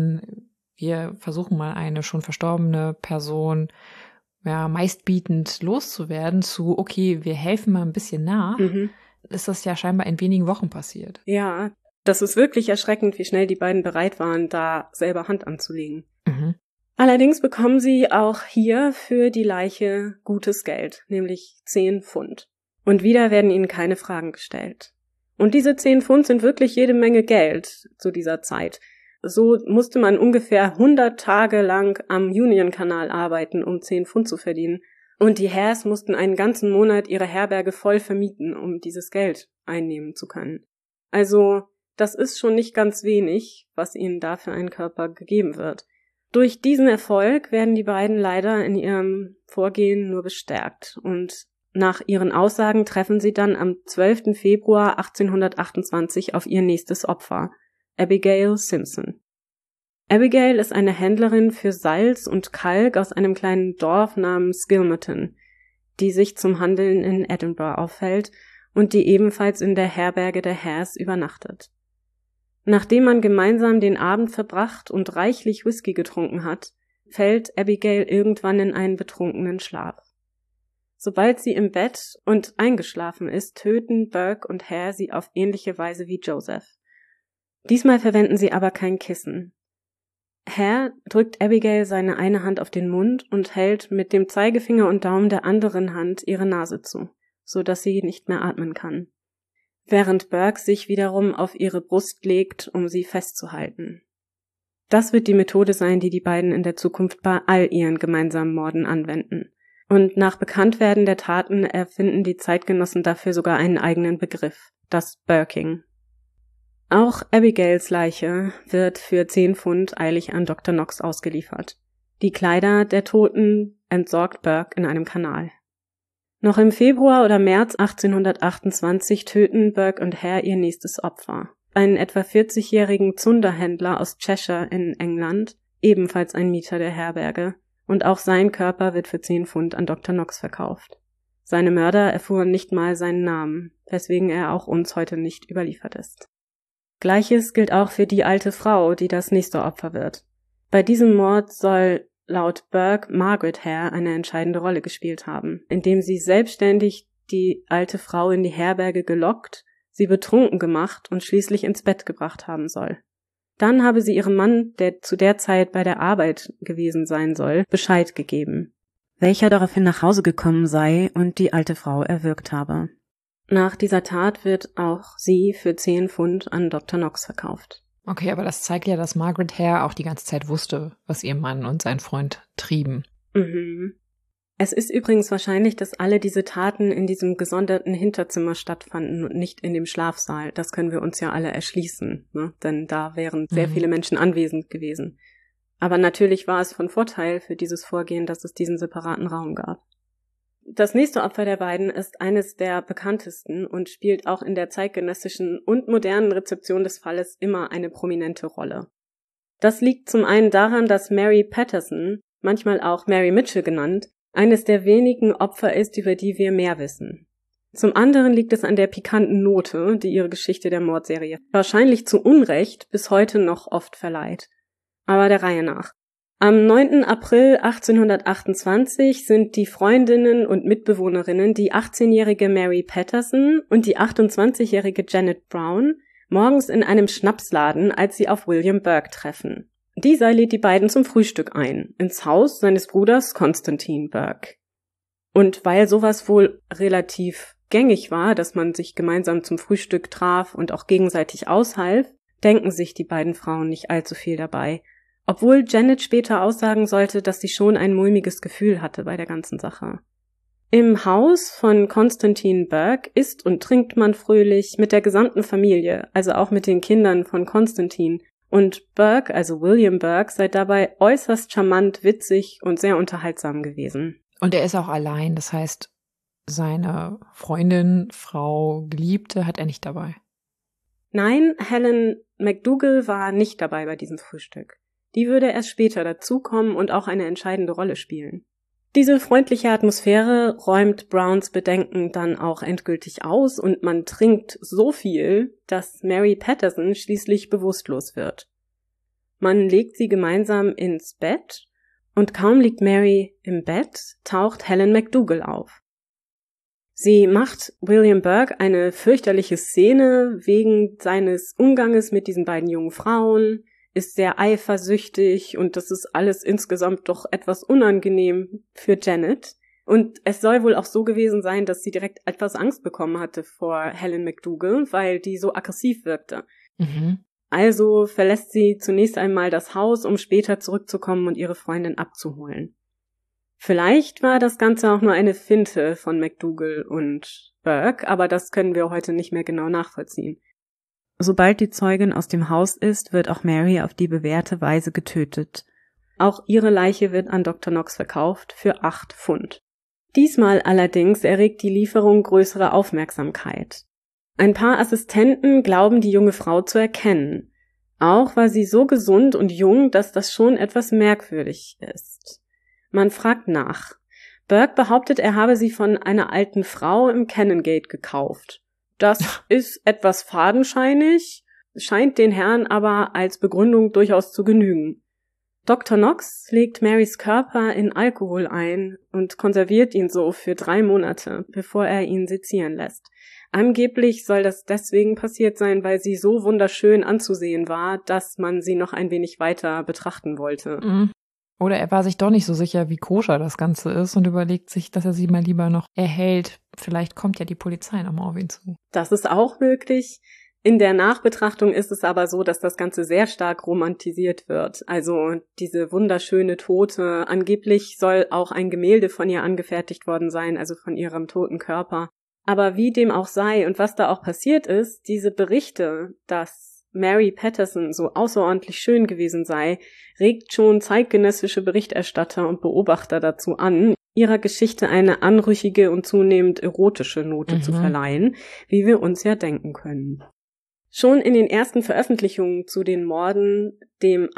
wir versuchen mal eine schon verstorbene Person meistbietend loszuwerden zu, okay, wir helfen mal ein bisschen nach, ist das ja scheinbar in wenigen Wochen passiert. Ja, das ist wirklich erschreckend, wie schnell die beiden bereit waren, da selber Hand anzulegen. Allerdings bekommen sie auch hier für die Leiche gutes Geld, nämlich 10 Pfund. Und wieder werden ihnen keine Fragen gestellt. Und diese 10 Pfund sind wirklich jede Menge Geld zu dieser Zeit. So musste man ungefähr 100 Tage lang am Union-Kanal arbeiten, um 10 Pfund zu verdienen. Und die Hares mussten einen ganzen Monat ihre Herberge voll vermieten, um dieses Geld einnehmen zu können. Also, das ist schon nicht ganz wenig, was ihnen da für einen Körper gegeben wird. Durch diesen Erfolg werden die beiden leider in ihrem Vorgehen nur bestärkt und nach ihren Aussagen treffen sie dann am 12. Februar 1828 auf ihr nächstes Opfer, Abigail Simpson. Abigail ist eine Händlerin für Salz und Kalk aus einem kleinen Dorf namens Gilmerton, die sich zum Handeln in Edinburgh aufhält und die ebenfalls in der Herberge der Hares übernachtet. Nachdem man gemeinsam den Abend verbracht und reichlich Whisky getrunken hat, fällt Abigail irgendwann in einen betrunkenen Schlaf. Sobald sie im Bett und eingeschlafen ist, töten Burke und Hare sie auf ähnliche Weise wie Joseph. Diesmal verwenden sie aber kein Kissen. Hare drückt Abigail seine eine Hand auf den Mund und hält mit dem Zeigefinger und Daumen der anderen Hand ihre Nase zu, so dass sie nicht mehr atmen kann, während Burke sich wiederum auf ihre Brust legt, um sie festzuhalten. Das wird die Methode sein, die die beiden in der Zukunft bei all ihren gemeinsamen Morden anwenden. Und nach Bekanntwerden der Taten erfinden die Zeitgenossen dafür sogar einen eigenen Begriff, das Burking. Auch Abigails Leiche wird für 10 Pfund eilig an Dr. Knox ausgeliefert. Die Kleider der Toten entsorgt Burke in einem Kanal. Noch im Februar oder März 1828 töten Burke und Hare ihr nächstes Opfer, einen etwa 40-jährigen Zunderhändler aus Cheshire in England, ebenfalls ein Mieter der Herberge, und auch sein Körper wird für 10 Pfund an Dr. Knox verkauft. Seine Mörder erfuhren nicht mal seinen Namen, weswegen er auch uns heute nicht überliefert ist. Gleiches gilt auch für die alte Frau, die das nächste Opfer wird. Bei diesem Mord soll laut Burke Margaret Hare eine entscheidende Rolle gespielt haben, indem sie selbstständig die alte Frau in die Herberge gelockt, sie betrunken gemacht und schließlich ins Bett gebracht haben soll. Dann habe sie ihrem Mann, der zu der Zeit bei der Arbeit gewesen sein soll, Bescheid gegeben, welcher daraufhin nach Hause gekommen sei und die alte Frau erwürgt habe. Nach dieser Tat wird auch sie für 10 Pfund an Dr. Knox verkauft. Okay, aber das zeigt ja, dass Margaret Hare auch die ganze Zeit wusste, was ihr Mann und sein Freund trieben. Es ist übrigens wahrscheinlich, dass alle diese Taten in diesem gesonderten Hinterzimmer stattfanden und nicht in dem Schlafsaal. Das können wir uns ja alle erschließen, ne? Denn da wären sehr viele Menschen anwesend gewesen. Aber natürlich war es von Vorteil für dieses Vorgehen, dass es diesen separaten Raum gab. Das nächste Opfer der beiden ist eines der bekanntesten und spielt auch in der zeitgenössischen und modernen Rezeption des Falles immer eine prominente Rolle. Das liegt zum einen daran, dass Mary Patterson, manchmal auch Mary Mitchell genannt, eines der wenigen Opfer ist, über die wir mehr wissen. Zum anderen liegt es an der pikanten Note, die ihre Geschichte der Mordserie wahrscheinlich zu Unrecht bis heute noch oft verleiht. Aber der Reihe nach. Am 9. April 1828 sind die Freundinnen und Mitbewohnerinnen, die 18-jährige Mary Patterson und die 28-jährige Janet Brown, morgens in einem Schnapsladen, als sie auf William Burke treffen. Dieser lädt die beiden zum Frühstück ein, ins Haus seines Bruders Constantine Burke. Und weil sowas wohl relativ gängig war, dass man sich gemeinsam zum Frühstück traf und auch gegenseitig aushalf, denken sich die beiden Frauen nicht allzu viel dabei. Obwohl Janet später aussagen sollte, dass sie schon ein mulmiges Gefühl hatte bei der ganzen Sache. Im Haus von Constantine Burke isst und trinkt man fröhlich mit der gesamten Familie, also auch mit den Kindern von Constantine. Und Burke, also William Burke, sei dabei äußerst charmant, witzig und sehr unterhaltsam gewesen. Und er ist auch allein, das heißt, seine Freundin, Frau, Geliebte hat er nicht dabei. Nein, Helen McDougal war nicht dabei bei diesem Frühstück. Die würde erst später dazukommen und auch eine entscheidende Rolle spielen. Diese freundliche Atmosphäre räumt Browns Bedenken dann auch endgültig aus und man trinkt so viel, dass Mary Patterson schließlich bewusstlos wird. Man legt sie gemeinsam ins Bett und kaum liegt Mary im Bett, taucht Helen McDougal auf. Sie macht William Burke eine fürchterliche Szene wegen seines Umganges mit diesen beiden jungen Frauen, ist sehr eifersüchtig und das ist alles insgesamt doch etwas unangenehm für Janet. Und es soll wohl auch so gewesen sein, dass sie direkt etwas Angst bekommen hatte vor Helen McDougal, weil die so aggressiv wirkte. Mhm. Also verlässt sie zunächst einmal das Haus, um später zurückzukommen und ihre Freundin abzuholen. Vielleicht war das Ganze auch nur eine Finte von McDougal und Burke, aber das können wir heute nicht mehr genau nachvollziehen. Sobald die Zeugin aus dem Haus ist, wird auch Mary auf die bewährte Weise getötet. Auch ihre Leiche wird an Dr. Knox verkauft für 8 Pfund. Diesmal allerdings erregt die Lieferung größere Aufmerksamkeit. Ein paar Assistenten glauben, die junge Frau zu erkennen. Auch war sie so gesund und jung, dass das schon etwas merkwürdig ist. Man fragt nach. Burke behauptet, er habe sie von einer alten Frau im Canongate gekauft. Das ist etwas fadenscheinig, scheint den Herren aber als Begründung durchaus zu genügen. Dr. Knox legt Marys Körper in Alkohol ein und konserviert ihn so für 3 Monate, bevor er ihn sezieren lässt. Angeblich soll das deswegen passiert sein, weil sie so wunderschön anzusehen war, dass man sie noch ein wenig weiter betrachten wollte. Mhm. Oder er war sich doch nicht so sicher, wie koscher das Ganze ist und überlegt sich, dass er sie mal lieber noch erhält. Vielleicht kommt ja die Polizei nochmal auf ihn zu. Das ist auch möglich. In der Nachbetrachtung ist es aber so, dass das Ganze sehr stark romantisiert wird. Also diese wunderschöne Tote, angeblich soll auch ein Gemälde von ihr angefertigt worden sein, also von ihrem toten Körper. Aber wie dem auch sei und was da auch passiert ist, diese Berichte, dass Mary Patterson so außerordentlich schön gewesen sei, regt schon zeitgenössische Berichterstatter und Beobachter dazu an, ihrer Geschichte eine anrüchige und zunehmend erotische Note zu verleihen, wie wir uns ja denken können. Schon in den ersten Veröffentlichungen zu den Morden, dem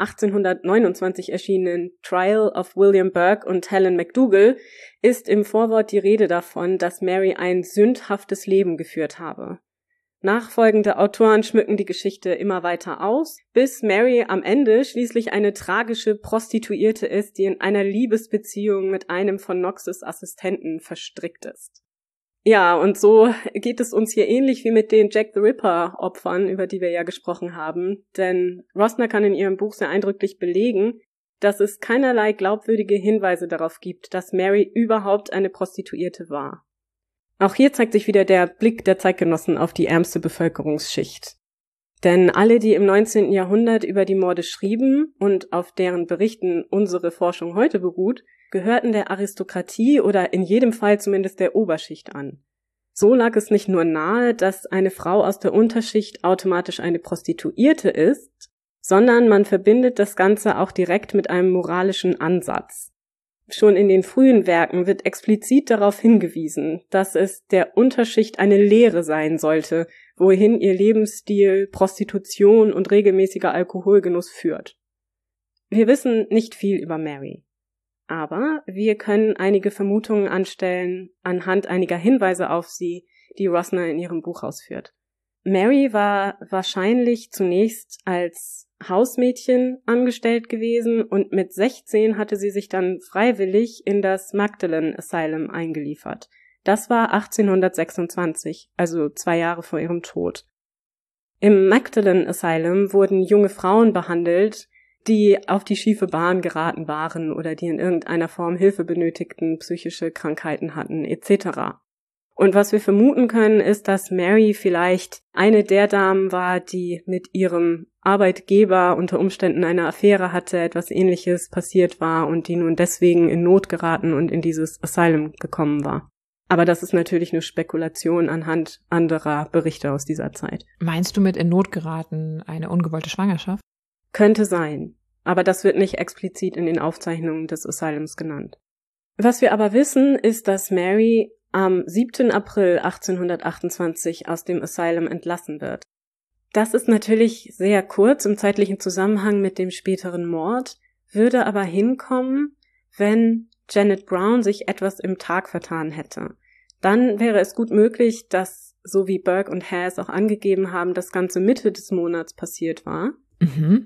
1829 erschienenen Trial of William Burke und Helen McDougal, ist im Vorwort die Rede davon, dass Mary ein sündhaftes Leben geführt habe. Nachfolgende Autoren schmücken die Geschichte immer weiter aus, bis Mary am Ende schließlich eine tragische Prostituierte ist, die in einer Liebesbeziehung mit einem von Knoxes Assistenten verstrickt ist. Ja, und so geht es uns hier ähnlich wie mit den Jack the Ripper-Opfern, über die wir ja gesprochen haben, denn Rosner kann in ihrem Buch sehr eindrücklich belegen, dass es keinerlei glaubwürdige Hinweise darauf gibt, dass Mary überhaupt eine Prostituierte war. Auch hier zeigt sich wieder der Blick der Zeitgenossen auf die ärmste Bevölkerungsschicht. Denn alle, die im 19. Jahrhundert über die Morde schrieben und auf deren Berichten unsere Forschung heute beruht, gehörten der Aristokratie oder in jedem Fall zumindest der Oberschicht an. So lag es nicht nur nahe, dass eine Frau aus der Unterschicht automatisch eine Prostituierte ist, sondern man verbindet das Ganze auch direkt mit einem moralischen Ansatz. Schon in den frühen Werken wird explizit darauf hingewiesen, dass es der Unterschicht eine Lehre sein sollte, wohin ihr Lebensstil, Prostitution und regelmäßiger Alkoholgenuss führt. Wir wissen nicht viel über Mary. Aber wir können einige Vermutungen anstellen anhand einiger Hinweise auf sie, die Rosner in ihrem Buch ausführt. Mary war wahrscheinlich zunächst als Hausmädchen angestellt gewesen und mit 16 hatte sie sich dann freiwillig in das Magdalen Asylum eingeliefert. Das war 1826, also 2 Jahre vor ihrem Tod. Im Magdalen Asylum wurden junge Frauen behandelt, die auf die schiefe Bahn geraten waren oder die in irgendeiner Form Hilfe benötigten, psychische Krankheiten hatten, etc. Und was wir vermuten können, ist, dass Mary vielleicht eine der Damen war, die mit ihrem Arbeitgeber unter Umständen eine Affäre hatte, etwas Ähnliches passiert war und die nun deswegen in Not geraten und in dieses Asylum gekommen war. Aber das ist natürlich nur Spekulation anhand anderer Berichte aus dieser Zeit. Meinst du mit in Not geraten eine ungewollte Schwangerschaft? Könnte sein, aber das wird nicht explizit in den Aufzeichnungen des Asylums genannt. Was wir aber wissen, ist, dass Mary am 7. April 1828 aus dem Asylum entlassen wird. Das ist natürlich sehr kurz im zeitlichen Zusammenhang mit dem späteren Mord, würde aber hinkommen, wenn Janet Brown sich etwas im Tag vertan hätte. Dann wäre es gut möglich, dass, so wie Burke und Hare es auch angegeben haben, das Ganze Mitte des Monats passiert war. Mhm.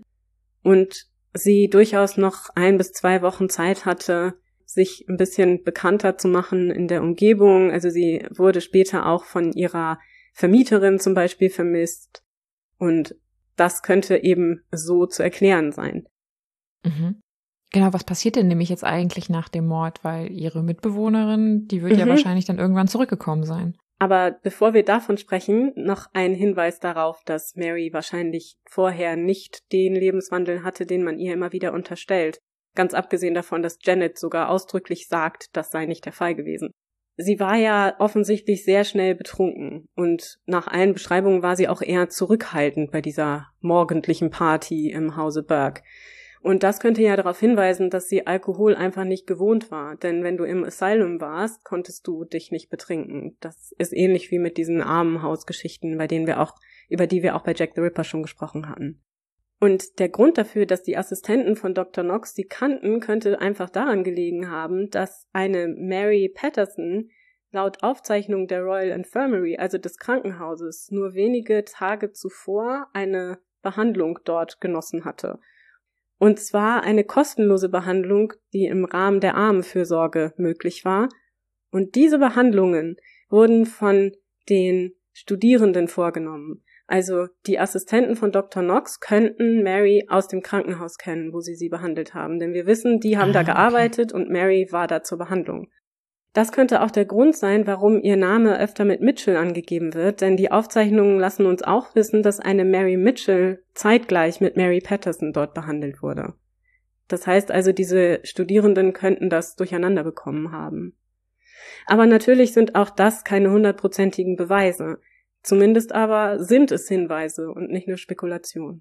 Und sie durchaus noch 1 bis 2 Wochen Zeit hatte, sich ein bisschen bekannter zu machen in der Umgebung. Also sie wurde später auch von ihrer Vermieterin zum Beispiel vermisst. Und das könnte eben so zu erklären sein. Mhm. Genau, was passiert denn nämlich jetzt eigentlich nach dem Mord? Weil ihre Mitbewohnerin, die wird ja wahrscheinlich dann irgendwann zurückgekommen sein. Aber bevor wir davon sprechen, noch ein Hinweis darauf, dass Mary wahrscheinlich vorher nicht den Lebenswandel hatte, den man ihr immer wieder unterstellt. Ganz abgesehen davon, dass Janet sogar ausdrücklich sagt, das sei nicht der Fall gewesen. Sie war ja offensichtlich sehr schnell betrunken und nach allen Beschreibungen war sie auch eher zurückhaltend bei dieser morgendlichen Party im Hause Burke. Und das könnte ja darauf hinweisen, dass sie Alkohol einfach nicht gewohnt war. Denn wenn du im Asylum warst, konntest du dich nicht betrinken. Das ist ähnlich wie mit diesen Armenhausgeschichten, über die wir auch bei Jack the Ripper schon gesprochen hatten. Und der Grund dafür, dass die Assistenten von Dr. Knox sie kannten, könnte einfach daran gelegen haben, dass eine Mary Patterson laut Aufzeichnung der Royal Infirmary, also des Krankenhauses, nur wenige Tage zuvor eine Behandlung dort genossen hatte. Und zwar eine kostenlose Behandlung, die im Rahmen der Armenfürsorge möglich war. Und diese Behandlungen wurden von den Studierenden vorgenommen. Also die Assistenten von Dr. Knox könnten Mary aus dem Krankenhaus kennen, wo sie behandelt haben. Denn wir wissen, die haben da gearbeitet und Mary war da zur Behandlung. Das könnte auch der Grund sein, warum ihr Name öfter mit Mitchell angegeben wird, denn die Aufzeichnungen lassen uns auch wissen, dass eine Mary Mitchell zeitgleich mit Mary Patterson dort behandelt wurde. Das heißt also, diese Studierenden könnten das durcheinander bekommen haben. Aber natürlich sind auch das keine 100%igen Beweise. Zumindest aber sind es Hinweise und nicht nur Spekulation.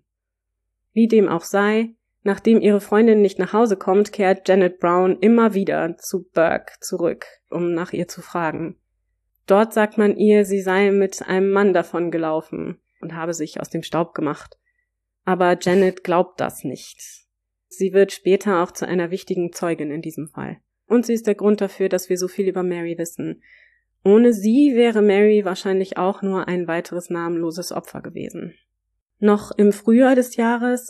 Wie dem auch sei, nachdem ihre Freundin nicht nach Hause kommt, kehrt Janet Brown immer wieder zu Burke zurück, um nach ihr zu fragen. Dort sagt man ihr, sie sei mit einem Mann davon gelaufen und habe sich aus dem Staub gemacht. Aber Janet glaubt das nicht. Sie wird später auch zu einer wichtigen Zeugin in diesem Fall. Und sie ist der Grund dafür, dass wir so viel über Mary wissen. Ohne sie wäre Mary wahrscheinlich auch nur ein weiteres namenloses Opfer gewesen. Noch im Frühjahr des Jahres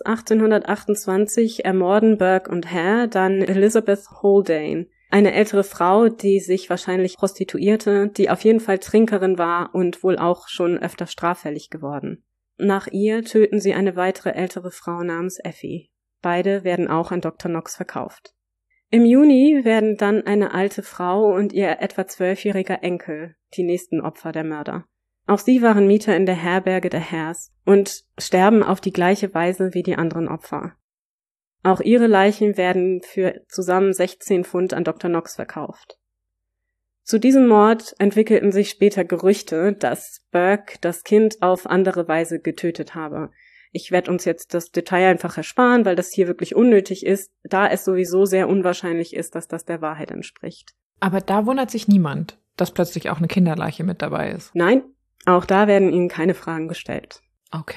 1828 ermorden Burke und Hare dann Elizabeth Haldane, eine ältere Frau, die sich wahrscheinlich prostituierte, die auf jeden Fall Trinkerin war und wohl auch schon öfter straffällig geworden. Nach ihr töten sie eine weitere ältere Frau namens Effie. Beide werden auch an Dr. Knox verkauft. Im Juni werden dann eine alte Frau und ihr etwa 12-jähriger Enkel die nächsten Opfer der Mörder. Auch sie waren Mieter in der Herberge der Hares und sterben auf die gleiche Weise wie die anderen Opfer. Auch ihre Leichen werden für zusammen 16 Pfund an Dr. Knox verkauft. Zu diesem Mord entwickelten sich später Gerüchte, dass Burke das Kind auf andere Weise getötet habe. Ich werde uns jetzt das Detail einfach ersparen, weil das hier wirklich unnötig ist, da es sowieso sehr unwahrscheinlich ist, dass das der Wahrheit entspricht. Aber da wundert sich niemand, dass plötzlich auch eine Kinderleiche mit dabei ist. Nein, auch da werden ihnen keine Fragen gestellt. Okay.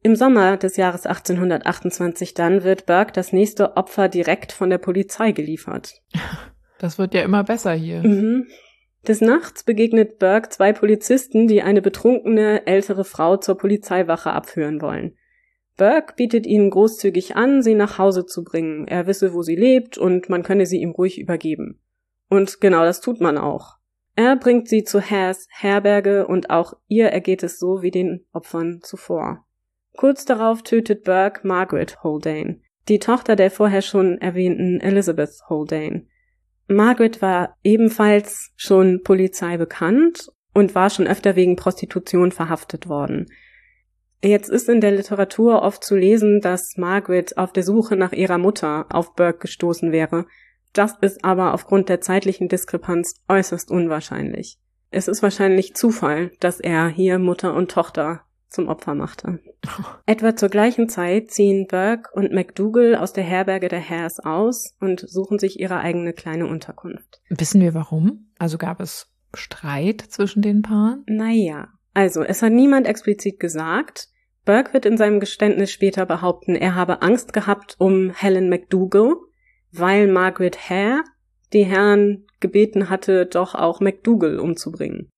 Im Sommer des Jahres 1828 dann wird Burke das nächste Opfer direkt von der Polizei geliefert. Das wird ja immer besser hier. Des Nachts begegnet Burke 2 Polizisten, die eine betrunkene ältere Frau zur Polizeiwache abführen wollen. Burke bietet ihnen großzügig an, sie nach Hause zu bringen. Er wisse, wo sie lebt und man könne sie ihm ruhig übergeben. Und genau das tut man auch. Er bringt sie zu Hares Herberge und auch ihr ergeht es so wie den Opfern zuvor. Kurz darauf tötet Burke Margaret Haldane, die Tochter der vorher schon erwähnten Elizabeth Haldane. Margaret war ebenfalls schon Polizei bekannt und war schon öfter wegen Prostitution verhaftet worden. Jetzt ist in der Literatur oft zu lesen, dass Margaret auf der Suche nach ihrer Mutter auf Burke gestoßen wäre. Das ist aber aufgrund der zeitlichen Diskrepanz äußerst unwahrscheinlich. Es ist wahrscheinlich Zufall, dass er hier Mutter und Tochter zum Opfer machte. Etwa zur gleichen Zeit ziehen Burke und McDougal aus der Herberge der Hares aus und suchen sich ihre eigene kleine Unterkunft. Wissen wir warum? Also gab es Streit zwischen den Paaren? Naja, also es hat niemand explizit gesagt. Burke wird in seinem Geständnis später behaupten, er habe Angst gehabt um Helen McDougal, weil Margaret Hare die Herren gebeten hatte, doch auch McDougal umzubringen.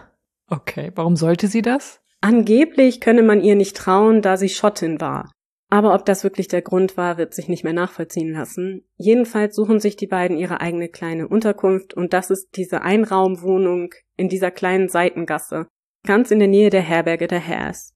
Okay, warum sollte sie das? Angeblich könne man ihr nicht trauen, da sie Schottin war. Aber ob das wirklich der Grund war, wird sich nicht mehr nachvollziehen lassen. Jedenfalls suchen sich die beiden ihre eigene kleine Unterkunft und das ist diese Einraumwohnung in dieser kleinen Seitengasse, ganz in der Nähe der Herberge der Hares.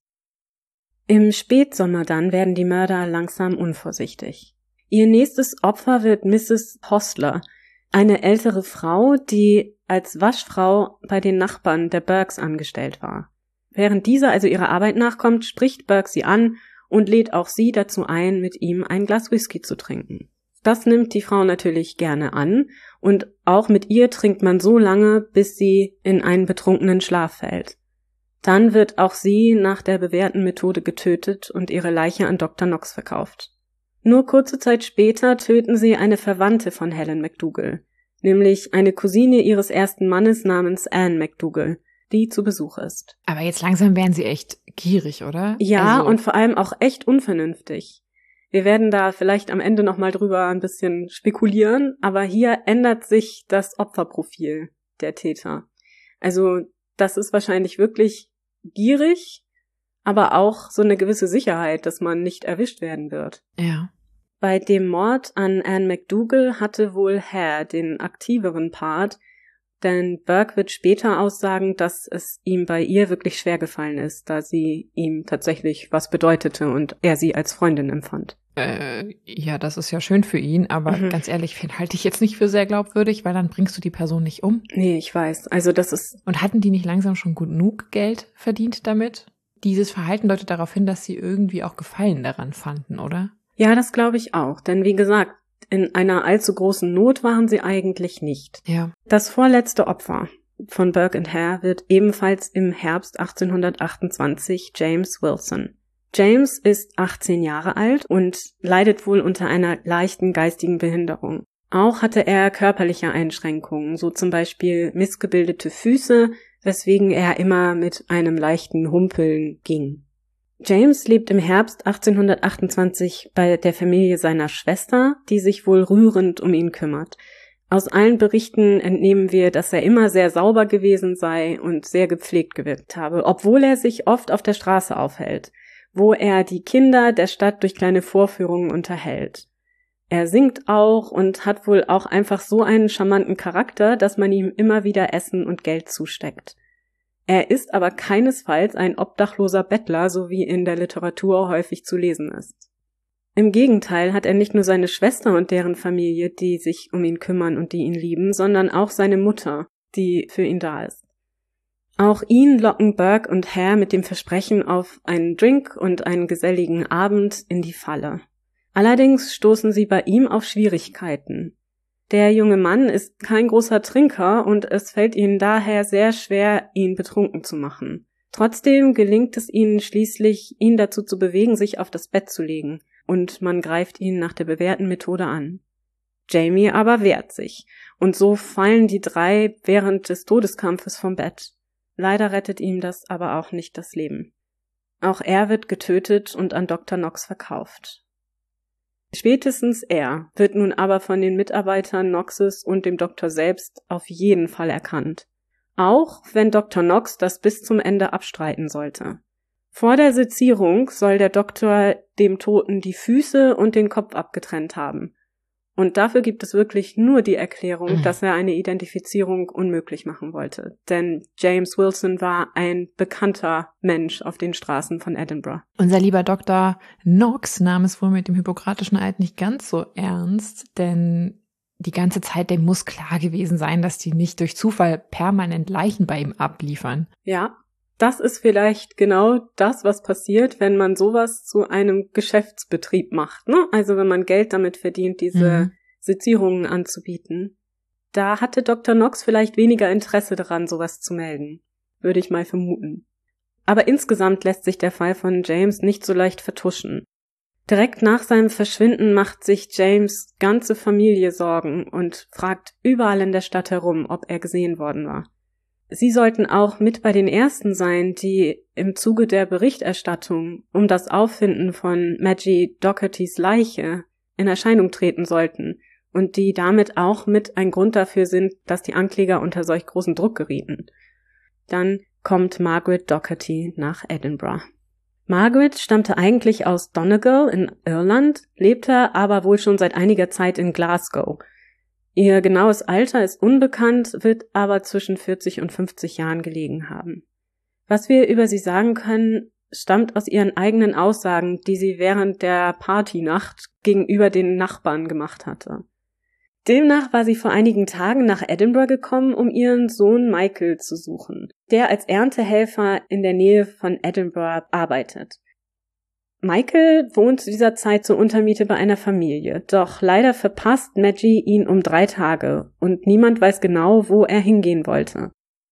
Im Spätsommer dann werden die Mörder langsam unvorsichtig. Ihr nächstes Opfer wird Mrs. Hostler, eine ältere Frau, die als Waschfrau bei den Nachbarn der Burkes angestellt war. Während diese also ihrer Arbeit nachkommt, spricht Burke sie an und lädt auch sie dazu ein, mit ihm ein Glas Whisky zu trinken. Das nimmt die Frau natürlich gerne an und auch mit ihr trinkt man so lange, bis sie in einen betrunkenen Schlaf fällt. Dann wird auch sie nach der bewährten Methode getötet und ihre Leiche an Dr. Knox verkauft. Nur kurze Zeit später töten sie eine Verwandte von Helen McDougal, nämlich eine Cousine ihres ersten Mannes namens Anne McDougal, die zu Besuch ist. Aber jetzt langsam werden sie echt gierig, oder? Ja, und vor allem auch echt unvernünftig. Wir werden da vielleicht am Ende nochmal drüber ein bisschen spekulieren, aber hier ändert sich das Opferprofil der Täter. Also das ist wahrscheinlich wirklich gierig, aber auch so eine gewisse Sicherheit, dass man nicht erwischt werden wird. Ja. Bei dem Mord an Anne McDougal hatte wohl Hare den aktiveren Part, denn Burke wird später aussagen, dass es ihm bei ihr wirklich schwer gefallen ist, da sie ihm tatsächlich was bedeutete und er sie als Freundin empfand. Ja, das ist ja schön für ihn, aber ganz ehrlich, halte ich jetzt nicht für sehr glaubwürdig, weil dann bringst du die Person nicht um. Nee, ich weiß. Also das ist... Und hatten die nicht langsam schon genug Geld verdient damit? Dieses Verhalten deutet darauf hin, dass sie irgendwie auch Gefallen daran fanden, oder? Ja, das glaube ich auch. Denn wie gesagt, in einer allzu großen Not waren sie eigentlich nicht. Ja. Das vorletzte Opfer von Burke und Hare wird ebenfalls im Herbst 1828 James Wilson. James ist 18 Jahre alt und leidet wohl unter einer leichten geistigen Behinderung. Auch hatte er körperliche Einschränkungen, so zum Beispiel missgebildete Füße, weswegen er immer mit einem leichten Humpeln ging. James lebt im Herbst 1828 bei der Familie seiner Schwester, die sich wohl rührend um ihn kümmert. Aus allen Berichten entnehmen wir, dass er immer sehr sauber gewesen sei und sehr gepflegt gewirkt habe, obwohl er sich oft auf der Straße aufhält, wo er die Kinder der Stadt durch kleine Vorführungen unterhält. Er singt auch und hat wohl auch einfach so einen charmanten Charakter, dass man ihm immer wieder Essen und Geld zusteckt. Er ist aber keinesfalls ein obdachloser Bettler, so wie in der Literatur häufig zu lesen ist. Im Gegenteil hat er nicht nur seine Schwester und deren Familie, die sich um ihn kümmern und die ihn lieben, sondern auch seine Mutter, die für ihn da ist. Auch ihn locken Burke und Hare mit dem Versprechen auf einen Drink und einen geselligen Abend in die Falle. Allerdings stoßen sie bei ihm auf Schwierigkeiten. Der junge Mann ist kein großer Trinker und es fällt ihnen daher sehr schwer, ihn betrunken zu machen. Trotzdem gelingt es ihnen schließlich, ihn dazu zu bewegen, sich auf das Bett zu legen, und man greift ihn nach der bewährten Methode an. Jamie aber wehrt sich, und so fallen die drei während des Todeskampfes vom Bett. Leider rettet ihm das aber auch nicht das Leben. Auch er wird getötet und an Dr. Knox verkauft. Spätestens er wird nun aber von den Mitarbeitern Knoxes und dem Doktor selbst auf jeden Fall erkannt. Auch wenn Dr. Knox das bis zum Ende abstreiten sollte. Vor der Sezierung soll der Doktor dem Toten die Füße und den Kopf abgetrennt haben. Und dafür gibt es wirklich nur die Erklärung, dass er eine Identifizierung unmöglich machen wollte. Denn James Wilson war ein bekannter Mensch auf den Straßen von Edinburgh. Unser lieber Dr. Knox nahm es wohl mit dem Hippokratischen Eid nicht ganz so ernst, denn die ganze Zeit, dem muss klar gewesen sein, dass die nicht durch Zufall permanent Leichen bei ihm abliefern. Ja, das ist vielleicht genau das, was passiert, wenn man sowas zu einem Geschäftsbetrieb macht, ne? Also wenn man Geld damit verdient, diese Sezierungen anzubieten. Da hatte Dr. Knox vielleicht weniger Interesse daran, sowas zu melden. Würde ich mal vermuten. Aber insgesamt lässt sich der Fall von James nicht so leicht vertuschen. Direkt nach seinem Verschwinden macht sich James' ganze Familie Sorgen und fragt überall in der Stadt herum, ob er gesehen worden war. Sie sollten auch mit bei den Ersten sein, die im Zuge der Berichterstattung um das Auffinden von Maggie Dohertys Leiche in Erscheinung treten sollten und die damit auch mit ein Grund dafür sind, dass die Ankläger unter solch großen Druck gerieten. Dann kommt Margaret Doherty nach Edinburgh. Margaret stammte eigentlich aus Donegal in Irland, lebte aber wohl schon seit einiger Zeit in Glasgow. Ihr genaues Alter ist unbekannt, wird aber zwischen 40 und 50 Jahren gelegen haben. Was wir über sie sagen können, stammt aus ihren eigenen Aussagen, die sie während der Partynacht gegenüber den Nachbarn gemacht hatte. Demnach war sie vor einigen Tagen nach Edinburgh gekommen, um ihren Sohn Michael zu suchen, der als Erntehelfer in der Nähe von Edinburgh arbeitet. Michael wohnt zu dieser Zeit zur Untermiete bei einer Familie, doch leider verpasst Maggie ihn um 3 Tage und niemand weiß genau, wo er hingehen wollte.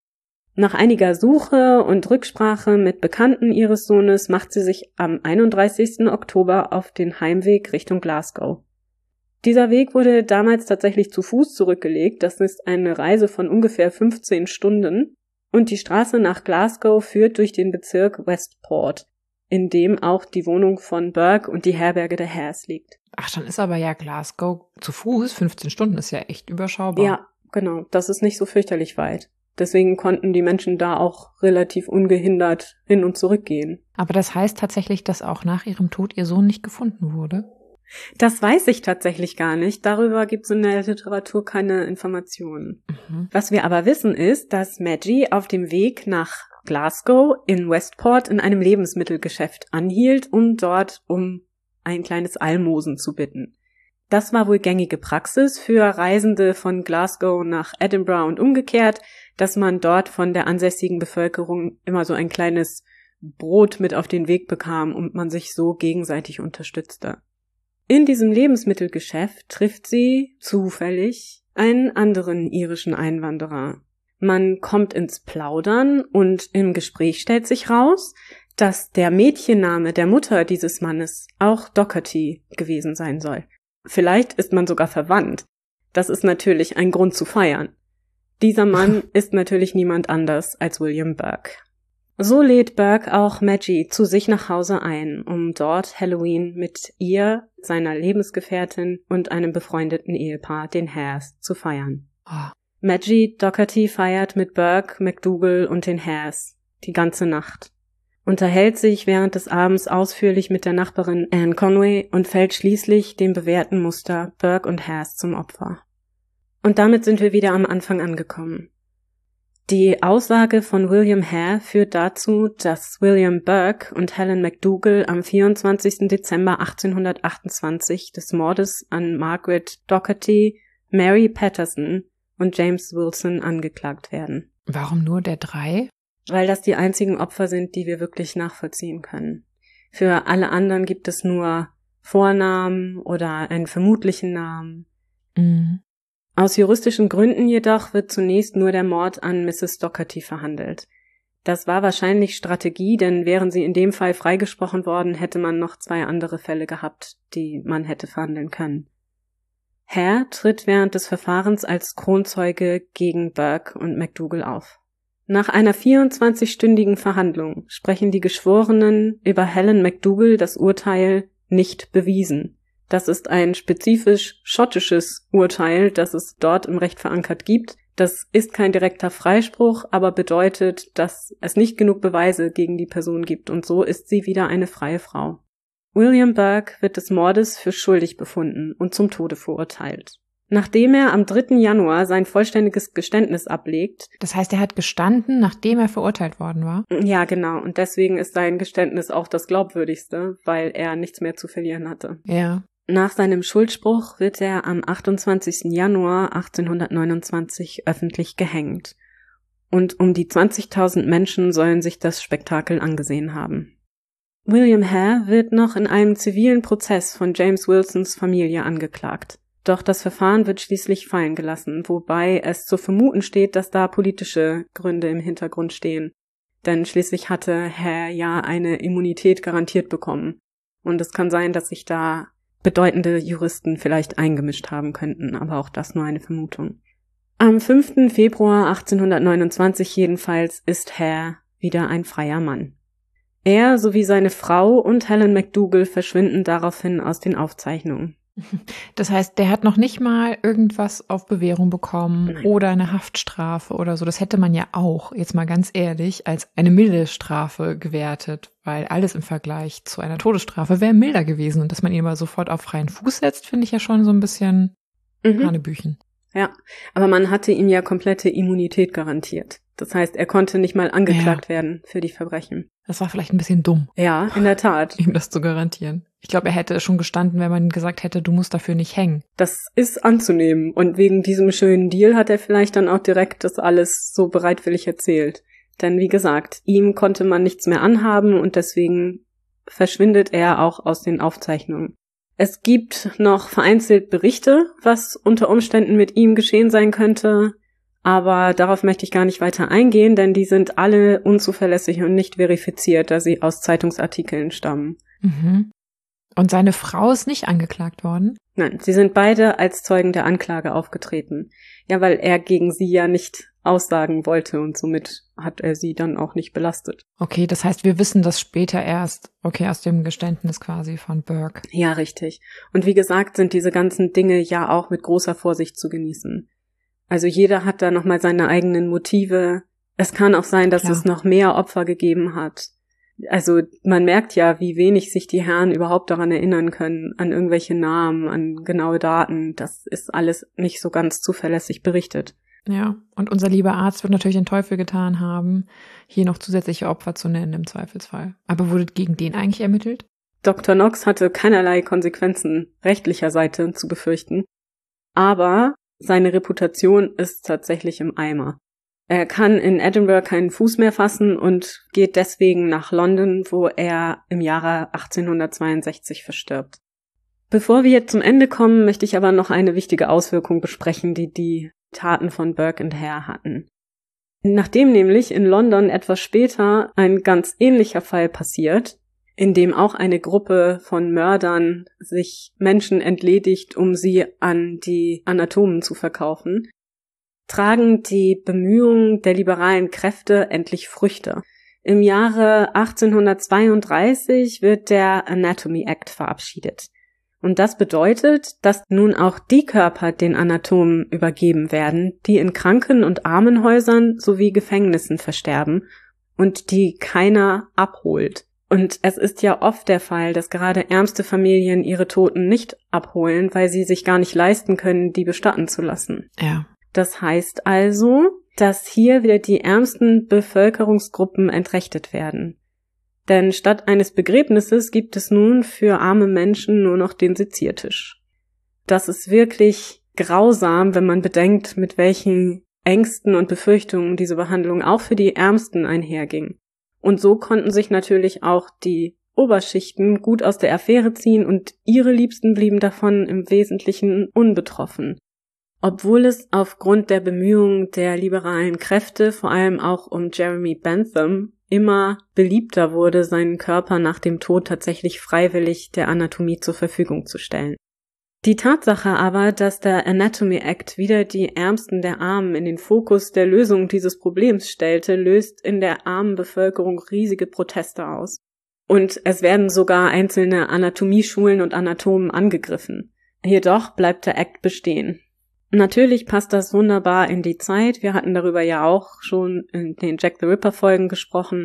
Nach einiger Suche und Rücksprache mit Bekannten ihres Sohnes macht sie sich am 31. Oktober auf den Heimweg Richtung Glasgow. Dieser Weg wurde damals tatsächlich zu Fuß zurückgelegt, das ist eine Reise von ungefähr 15 Stunden und die Straße nach Glasgow führt durch den Bezirk Westport, in dem auch die Wohnung von Burke und die Herberge der Hares liegt. Ach, dann ist aber ja Glasgow zu Fuß, 15 Stunden ist ja echt überschaubar. Ja, genau, das ist nicht so fürchterlich weit. Deswegen konnten die Menschen da auch relativ ungehindert hin und zurück gehen. Aber das heißt tatsächlich, dass auch nach ihrem Tod ihr Sohn nicht gefunden wurde? Das weiß ich tatsächlich gar nicht. Darüber gibt es in der Literatur keine Informationen. Was wir aber wissen ist, dass Maggie auf dem Weg nach Glasgow in Westport in einem Lebensmittelgeschäft anhielt, um dort um ein kleines Almosen zu bitten. Das war wohl gängige Praxis für Reisende von Glasgow nach Edinburgh und umgekehrt, dass man dort von der ansässigen Bevölkerung immer so ein kleines Brot mit auf den Weg bekam und man sich so gegenseitig unterstützte. In diesem Lebensmittelgeschäft trifft sie zufällig einen anderen irischen Einwanderer. Man kommt ins Plaudern und im Gespräch stellt sich raus, dass der Mädchenname der Mutter dieses Mannes auch Doherty gewesen sein soll. Vielleicht ist man sogar verwandt. Das ist natürlich ein Grund zu feiern. Dieser Mann ist natürlich niemand anders als William Burke. So lädt Burke auch Maggie zu sich nach Hause ein, um dort Halloween mit ihr, seiner Lebensgefährtin und einem befreundeten Ehepaar, den Hares, zu feiern. Maggie Doherty feiert mit Burke, McDougal und den Hares die ganze Nacht, unterhält sich während des Abends ausführlich mit der Nachbarin Anne Conway und fällt schließlich dem bewährten Muster Burke und Hares zum Opfer. Und damit sind wir wieder am Anfang angekommen. Die Aussage von William Hare führt dazu, dass William Burke und Helen McDougal am 24. Dezember 1828 des Mordes an Margaret Doherty, Mary Patterson und James Wilson angeklagt werden. Warum nur der 3? Weil das die einzigen Opfer sind, die wir wirklich nachvollziehen können. Für alle anderen gibt es nur Vornamen oder einen vermutlichen Namen. Aus juristischen Gründen jedoch wird zunächst nur der Mord an Mrs. Doherty verhandelt. Das war wahrscheinlich Strategie, denn wären sie in dem Fall freigesprochen worden, hätte man noch 2 andere Fälle gehabt, die man hätte verhandeln können. Hare tritt während des Verfahrens als Kronzeuge gegen Burke und McDougal auf. Nach einer 24-stündigen Verhandlung sprechen die Geschworenen über Helen McDougal das Urteil nicht bewiesen. Das ist ein spezifisch schottisches Urteil, das es dort im Recht verankert gibt. Das ist kein direkter Freispruch, aber bedeutet, dass es nicht genug Beweise gegen die Person gibt und so ist sie wieder eine freie Frau. William Burke wird des Mordes für schuldig befunden und zum Tode verurteilt. Nachdem er am 3. Januar sein vollständiges Geständnis ablegt. Das heißt, er hat gestanden, nachdem er verurteilt worden war? Ja, genau. Und deswegen ist sein Geständnis auch das glaubwürdigste, weil er nichts mehr zu verlieren hatte. Ja. Nach seinem Schuldspruch wird er am 28. Januar 1829 öffentlich gehängt. Und um die 20.000 Menschen sollen sich das Spektakel angesehen haben. William Hare wird noch in einem zivilen Prozess von James Wilsons Familie angeklagt. Doch das Verfahren wird schließlich fallen gelassen, wobei es zu vermuten steht, dass da politische Gründe im Hintergrund stehen. Denn schließlich hatte Hare ja eine Immunität garantiert bekommen. Und es kann sein, dass sich da bedeutende Juristen vielleicht eingemischt haben könnten, aber auch das nur eine Vermutung. Am 5. Februar 1829 jedenfalls ist Hare wieder ein freier Mann. Er sowie seine Frau und Helen McDougal verschwinden daraufhin aus den Aufzeichnungen. Das heißt, der hat noch nicht mal irgendwas auf Bewährung bekommen. Nein. Oder eine Haftstrafe oder so. Das hätte man ja auch, jetzt mal ganz ehrlich, als eine milde Strafe gewertet, weil alles im Vergleich zu einer Todesstrafe wäre milder gewesen. Und dass man ihn aber sofort auf freien Fuß setzt, finde ich ja schon so ein bisschen Hanebüchen. Ja, aber man hatte ihm ja komplette Immunität garantiert. Das heißt, er konnte nicht mal angeklagt werden für die Verbrechen. Das war vielleicht ein bisschen dumm. Ja, in der Tat. Ihm das zu garantieren. Ich glaube, er hätte schon gestanden, wenn man gesagt hätte, du musst dafür nicht hängen. Das ist anzunehmen. Und wegen diesem schönen Deal hat er vielleicht dann auch direkt das alles so bereitwillig erzählt. Denn wie gesagt, ihm konnte man nichts mehr anhaben und deswegen verschwindet er auch aus den Aufzeichnungen. Es gibt noch vereinzelt Berichte, was unter Umständen mit ihm geschehen sein könnte, aber darauf möchte ich gar nicht weiter eingehen, denn die sind alle unzuverlässig und nicht verifiziert, da sie aus Zeitungsartikeln stammen. Mhm. Und seine Frau ist nicht angeklagt worden? Nein, sie sind beide als Zeugen der Anklage aufgetreten. Ja, weil er gegen sie ja nicht aussagen wollte und somit hat er sie dann auch nicht belastet. Okay, das heißt, wir wissen das später erst, aus dem Geständnis quasi von Burke. Ja, richtig. Und wie gesagt, sind diese ganzen Dinge ja auch mit großer Vorsicht zu genießen. Also jeder hat da nochmal seine eigenen Motive. Es kann auch sein, dass es noch mehr Opfer gegeben hat. Also man merkt ja, wie wenig sich die Herren überhaupt daran erinnern können, an irgendwelche Namen, an genaue Daten. Das ist alles nicht so ganz zuverlässig berichtet. Ja, und unser lieber Arzt wird natürlich den Teufel getan haben, hier noch zusätzliche Opfer zu nennen im Zweifelsfall. Aber wurde gegen den eigentlich ermittelt? Dr. Knox hatte keinerlei Konsequenzen rechtlicher Seite zu befürchten. Aber seine Reputation ist tatsächlich im Eimer. Er kann in Edinburgh keinen Fuß mehr fassen und geht deswegen nach London, wo er im Jahre 1862 verstirbt. Bevor wir zum Ende kommen, möchte ich aber noch eine wichtige Auswirkung besprechen, die die Taten von Burke und Hare hatten. Nachdem nämlich in London etwas später ein ganz ähnlicher Fall passiert, in dem auch eine Gruppe von Mördern sich Menschen entledigt, um sie an die Anatomen zu verkaufen, tragen die Bemühungen der liberalen Kräfte endlich Früchte. Im Jahre 1832 wird der Anatomy Act verabschiedet. Und das bedeutet, dass nun auch die Körper den Anatomen übergeben werden, die in Kranken- und Armenhäusern sowie Gefängnissen versterben und die keiner abholt. Und es ist ja oft der Fall, dass gerade ärmste Familien ihre Toten nicht abholen, weil sie sich gar nicht leisten können, die bestatten zu lassen. Ja. Das heißt also, dass hier wieder die ärmsten Bevölkerungsgruppen entrechtet werden. Denn statt eines Begräbnisses gibt es nun für arme Menschen nur noch den Seziertisch. Das ist wirklich grausam, wenn man bedenkt, mit welchen Ängsten und Befürchtungen diese Behandlung auch für die Ärmsten einherging. Und so konnten sich natürlich auch die Oberschichten gut aus der Affäre ziehen und ihre Liebsten blieben davon im Wesentlichen unbetroffen. Obwohl es aufgrund der Bemühungen der liberalen Kräfte, vor allem auch um Jeremy Bentham, immer beliebter wurde, seinen Körper nach dem Tod tatsächlich freiwillig der Anatomie zur Verfügung zu stellen. Die Tatsache aber, dass der Anatomy Act wieder die Ärmsten der Armen in den Fokus der Lösung dieses Problems stellte, löst in der armen Bevölkerung riesige Proteste aus. Und es werden sogar einzelne Anatomieschulen und Anatomen angegriffen. Jedoch bleibt der Act bestehen. Natürlich passt das wunderbar in die Zeit. Wir hatten darüber ja auch schon in den Jack the Ripper Folgen gesprochen.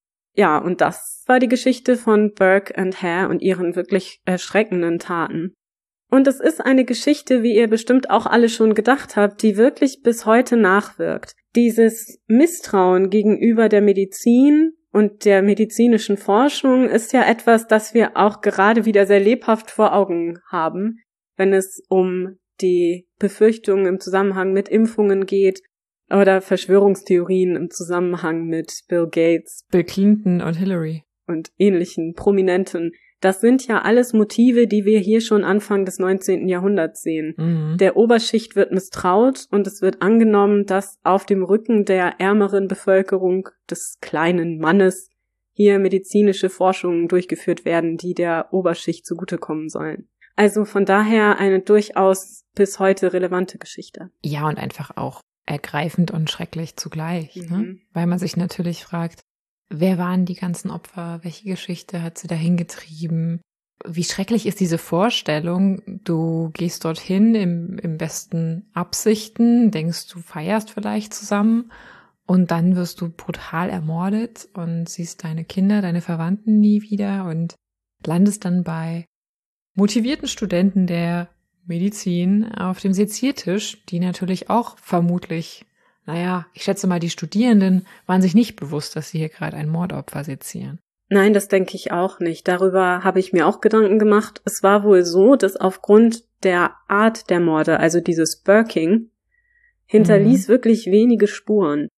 Ja, und das war die Geschichte von Burke and Hare und ihren wirklich erschreckenden Taten. Und es ist eine Geschichte, wie ihr bestimmt auch alle schon gedacht habt, die wirklich bis heute nachwirkt. Dieses Misstrauen gegenüber der Medizin und der medizinischen Forschung ist ja etwas, das wir auch gerade wieder sehr lebhaft vor Augen haben, wenn es um die Befürchtungen im Zusammenhang mit Impfungen geht oder Verschwörungstheorien im Zusammenhang mit Bill Gates, Bill Clinton und Hillary und ähnlichen Prominenten. Das sind ja alles Motive, die wir hier schon Anfang des 19. Jahrhunderts sehen. Mhm. Der Oberschicht wird misstraut und es wird angenommen, dass auf dem Rücken der ärmeren Bevölkerung, des kleinen Mannes, hier medizinische Forschungen durchgeführt werden, die der Oberschicht zugutekommen sollen. Also von daher eine durchaus bis heute relevante Geschichte. Ja, und einfach auch ergreifend und schrecklich zugleich, ne? Weil man sich natürlich fragt, wer waren die ganzen Opfer? Welche Geschichte hat sie dahin getrieben? Wie schrecklich ist diese Vorstellung? Du gehst dorthin im besten Absichten, denkst, du feierst vielleicht zusammen und dann wirst du brutal ermordet und siehst deine Kinder, deine Verwandten nie wieder und landest dann bei motivierten Studenten der Medizin auf dem Seziertisch, die natürlich auch vermutlich, ich schätze mal, die Studierenden waren sich nicht bewusst, dass sie hier gerade ein Mordopfer sezieren. Nein, das denke ich auch nicht. Darüber habe ich mir auch Gedanken gemacht. Es war wohl so, dass aufgrund der Art der Morde, also dieses Burking, hinterließ wirklich wenige Spuren.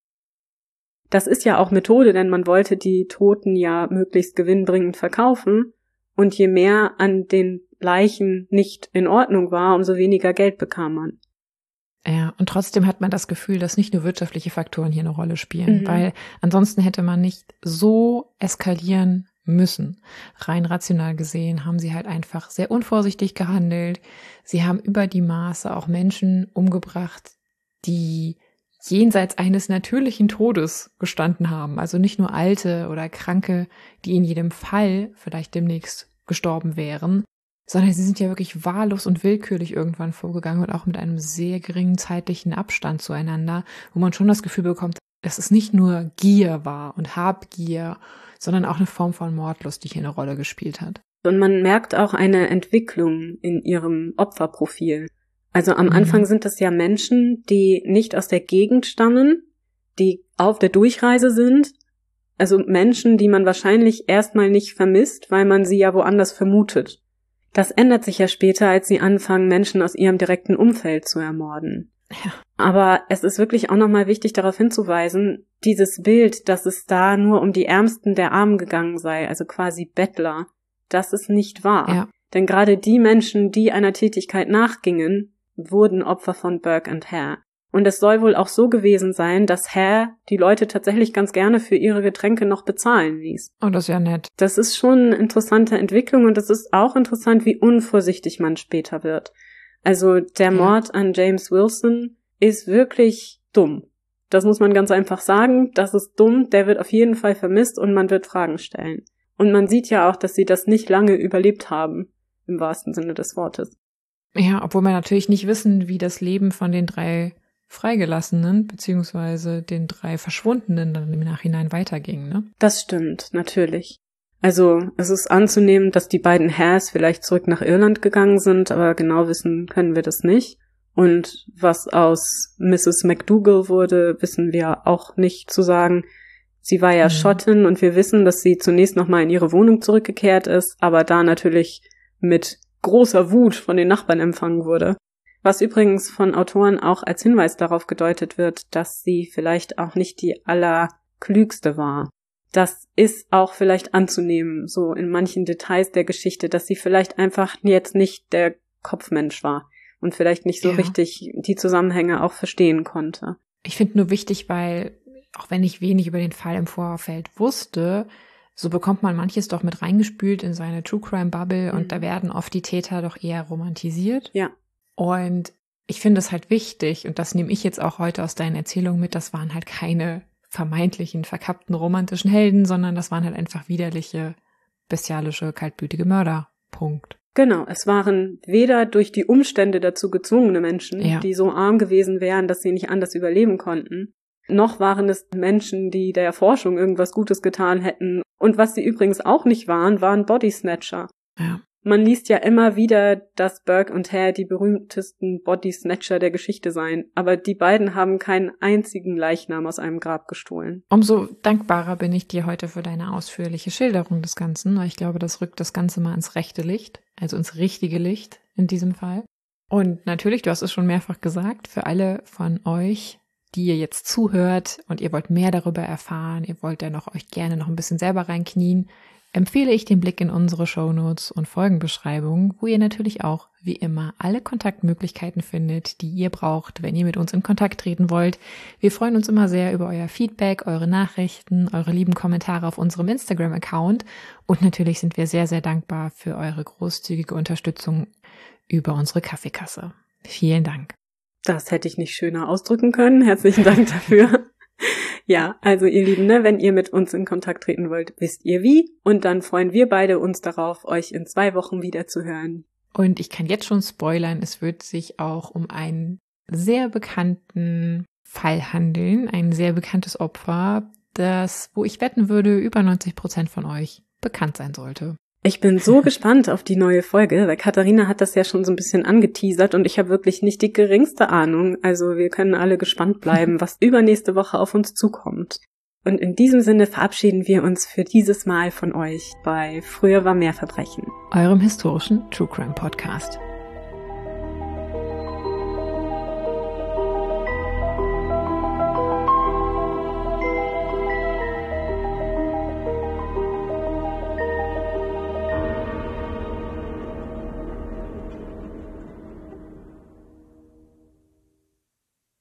Das ist ja auch Methode, denn man wollte die Toten ja möglichst gewinnbringend verkaufen. Und je mehr an den Leichen nicht in Ordnung war, umso weniger Geld bekam man. Ja, und trotzdem hat man das Gefühl, dass nicht nur wirtschaftliche Faktoren hier eine Rolle spielen, weil ansonsten hätte man nicht so eskalieren müssen. Rein rational gesehen haben sie halt einfach sehr unvorsichtig gehandelt. Sie haben über die Maße auch Menschen umgebracht, die jenseits eines natürlichen Todes gestanden haben. Also nicht nur Alte oder Kranke, die in jedem Fall vielleicht demnächst gestorben wären, sondern sie sind ja wirklich wahllos und willkürlich irgendwann vorgegangen und auch mit einem sehr geringen zeitlichen Abstand zueinander, wo man schon das Gefühl bekommt, dass es nicht nur Gier war und Habgier, sondern auch eine Form von Mordlust, die hier eine Rolle gespielt hat. Und man merkt auch eine Entwicklung in ihrem Opferprofil. Also am Anfang sind das ja Menschen, die nicht aus der Gegend stammen, die auf der Durchreise sind, also Menschen, die man wahrscheinlich erstmal nicht vermisst, weil man sie ja woanders vermutet. Das ändert sich ja später, als sie anfangen, Menschen aus ihrem direkten Umfeld zu ermorden. Ja. Aber es ist wirklich auch nochmal wichtig, darauf hinzuweisen, dieses Bild, dass es da nur um die Ärmsten der Armen gegangen sei, also quasi Bettler, das ist nicht wahr. Ja. Denn gerade die Menschen, die einer Tätigkeit nachgingen, wurden Opfer von Burke and Hare. Und es soll wohl auch so gewesen sein, dass Hare die Leute tatsächlich ganz gerne für ihre Getränke noch bezahlen ließ. Oh, das ist ja nett. Das ist schon eine interessante Entwicklung und es ist auch interessant, wie unvorsichtig man später wird. Also der Mord an James Wilson ist wirklich dumm. Das muss man ganz einfach sagen. Das ist dumm, der wird auf jeden Fall vermisst und man wird Fragen stellen. Und man sieht ja auch, dass sie das nicht lange überlebt haben, im wahrsten Sinne des Wortes. Ja, obwohl wir natürlich nicht wissen, wie das Leben von den 3 Freigelassenen beziehungsweise den 3 Verschwundenen dann im Nachhinein weiterging, ne? Das stimmt, natürlich. Also es ist anzunehmen, dass die beiden Hares vielleicht zurück nach Irland gegangen sind, aber genau wissen können wir das nicht. Und was aus Mrs. McDougall wurde, wissen wir auch nicht zu sagen. Sie war ja Schottin und wir wissen, dass sie zunächst nochmal in ihre Wohnung zurückgekehrt ist, aber da natürlich mit großer Wut von den Nachbarn empfangen wurde. Was übrigens von Autoren auch als Hinweis darauf gedeutet wird, dass sie vielleicht auch nicht die allerklügste war. Das ist auch vielleicht anzunehmen, so in manchen Details der Geschichte, dass sie vielleicht einfach jetzt nicht der Kopfmensch war und vielleicht nicht so richtig die Zusammenhänge auch verstehen konnte. Ich finde nur wichtig, weil, auch wenn ich wenig über den Fall im Vorfeld wusste, so bekommt man manches doch mit reingespült in seine True Crime Bubble und da werden oft die Täter doch eher romantisiert. Ja. Und ich finde es halt wichtig, und das nehme ich jetzt auch heute aus deinen Erzählungen mit, das waren halt keine vermeintlichen, verkappten romantischen Helden, sondern das waren halt einfach widerliche, bestialische, kaltblütige Mörder. Punkt. Genau, es waren weder durch die Umstände dazu gezwungene Menschen, die so arm gewesen wären, dass sie nicht anders überleben konnten, noch waren es Menschen, die der Forschung irgendwas Gutes getan hätten. Und was sie übrigens auch nicht waren Body Snatcher. Ja. Man liest ja immer wieder, dass Burke und Hare die berühmtesten Body Snatcher der Geschichte seien. Aber die beiden haben keinen einzigen Leichnam aus einem Grab gestohlen. Umso dankbarer bin ich dir heute für deine ausführliche Schilderung des Ganzen, weil ich glaube, das rückt das Ganze mal ins rechte Licht, also ins richtige Licht in diesem Fall. Und natürlich, du hast es schon mehrfach gesagt, für alle von euch, die ihr jetzt zuhört und ihr wollt mehr darüber erfahren, ihr wollt ja euch gerne noch ein bisschen selber reinknien, empfehle ich den Blick in unsere Shownotes und Folgenbeschreibung, wo ihr natürlich auch, wie immer, alle Kontaktmöglichkeiten findet, die ihr braucht, wenn ihr mit uns in Kontakt treten wollt. Wir freuen uns immer sehr über euer Feedback, eure Nachrichten, eure lieben Kommentare auf unserem Instagram-Account und natürlich sind wir sehr, sehr dankbar für eure großzügige Unterstützung über unsere Kaffeekasse. Vielen Dank. Das hätte ich nicht schöner ausdrücken können. Herzlichen Dank dafür. Ja, also ihr Lieben, wenn ihr mit uns in Kontakt treten wollt, wisst ihr wie. Und dann freuen wir beide uns darauf, euch in 2 Wochen wieder zu hören. Und ich kann jetzt schon spoilern, es wird sich auch um einen sehr bekannten Fall handeln, ein sehr bekanntes Opfer, das, wo ich wetten würde, über 90% von euch bekannt sein sollte. Ich bin so gespannt auf die neue Folge, weil Katharina hat das ja schon so ein bisschen angeteasert und ich habe wirklich nicht die geringste Ahnung. Also wir können alle gespannt bleiben, was übernächste Woche auf uns zukommt. Und in diesem Sinne verabschieden wir uns für dieses Mal von euch bei Früher war mehr Verbrechen, eurem historischen True Crime Podcast.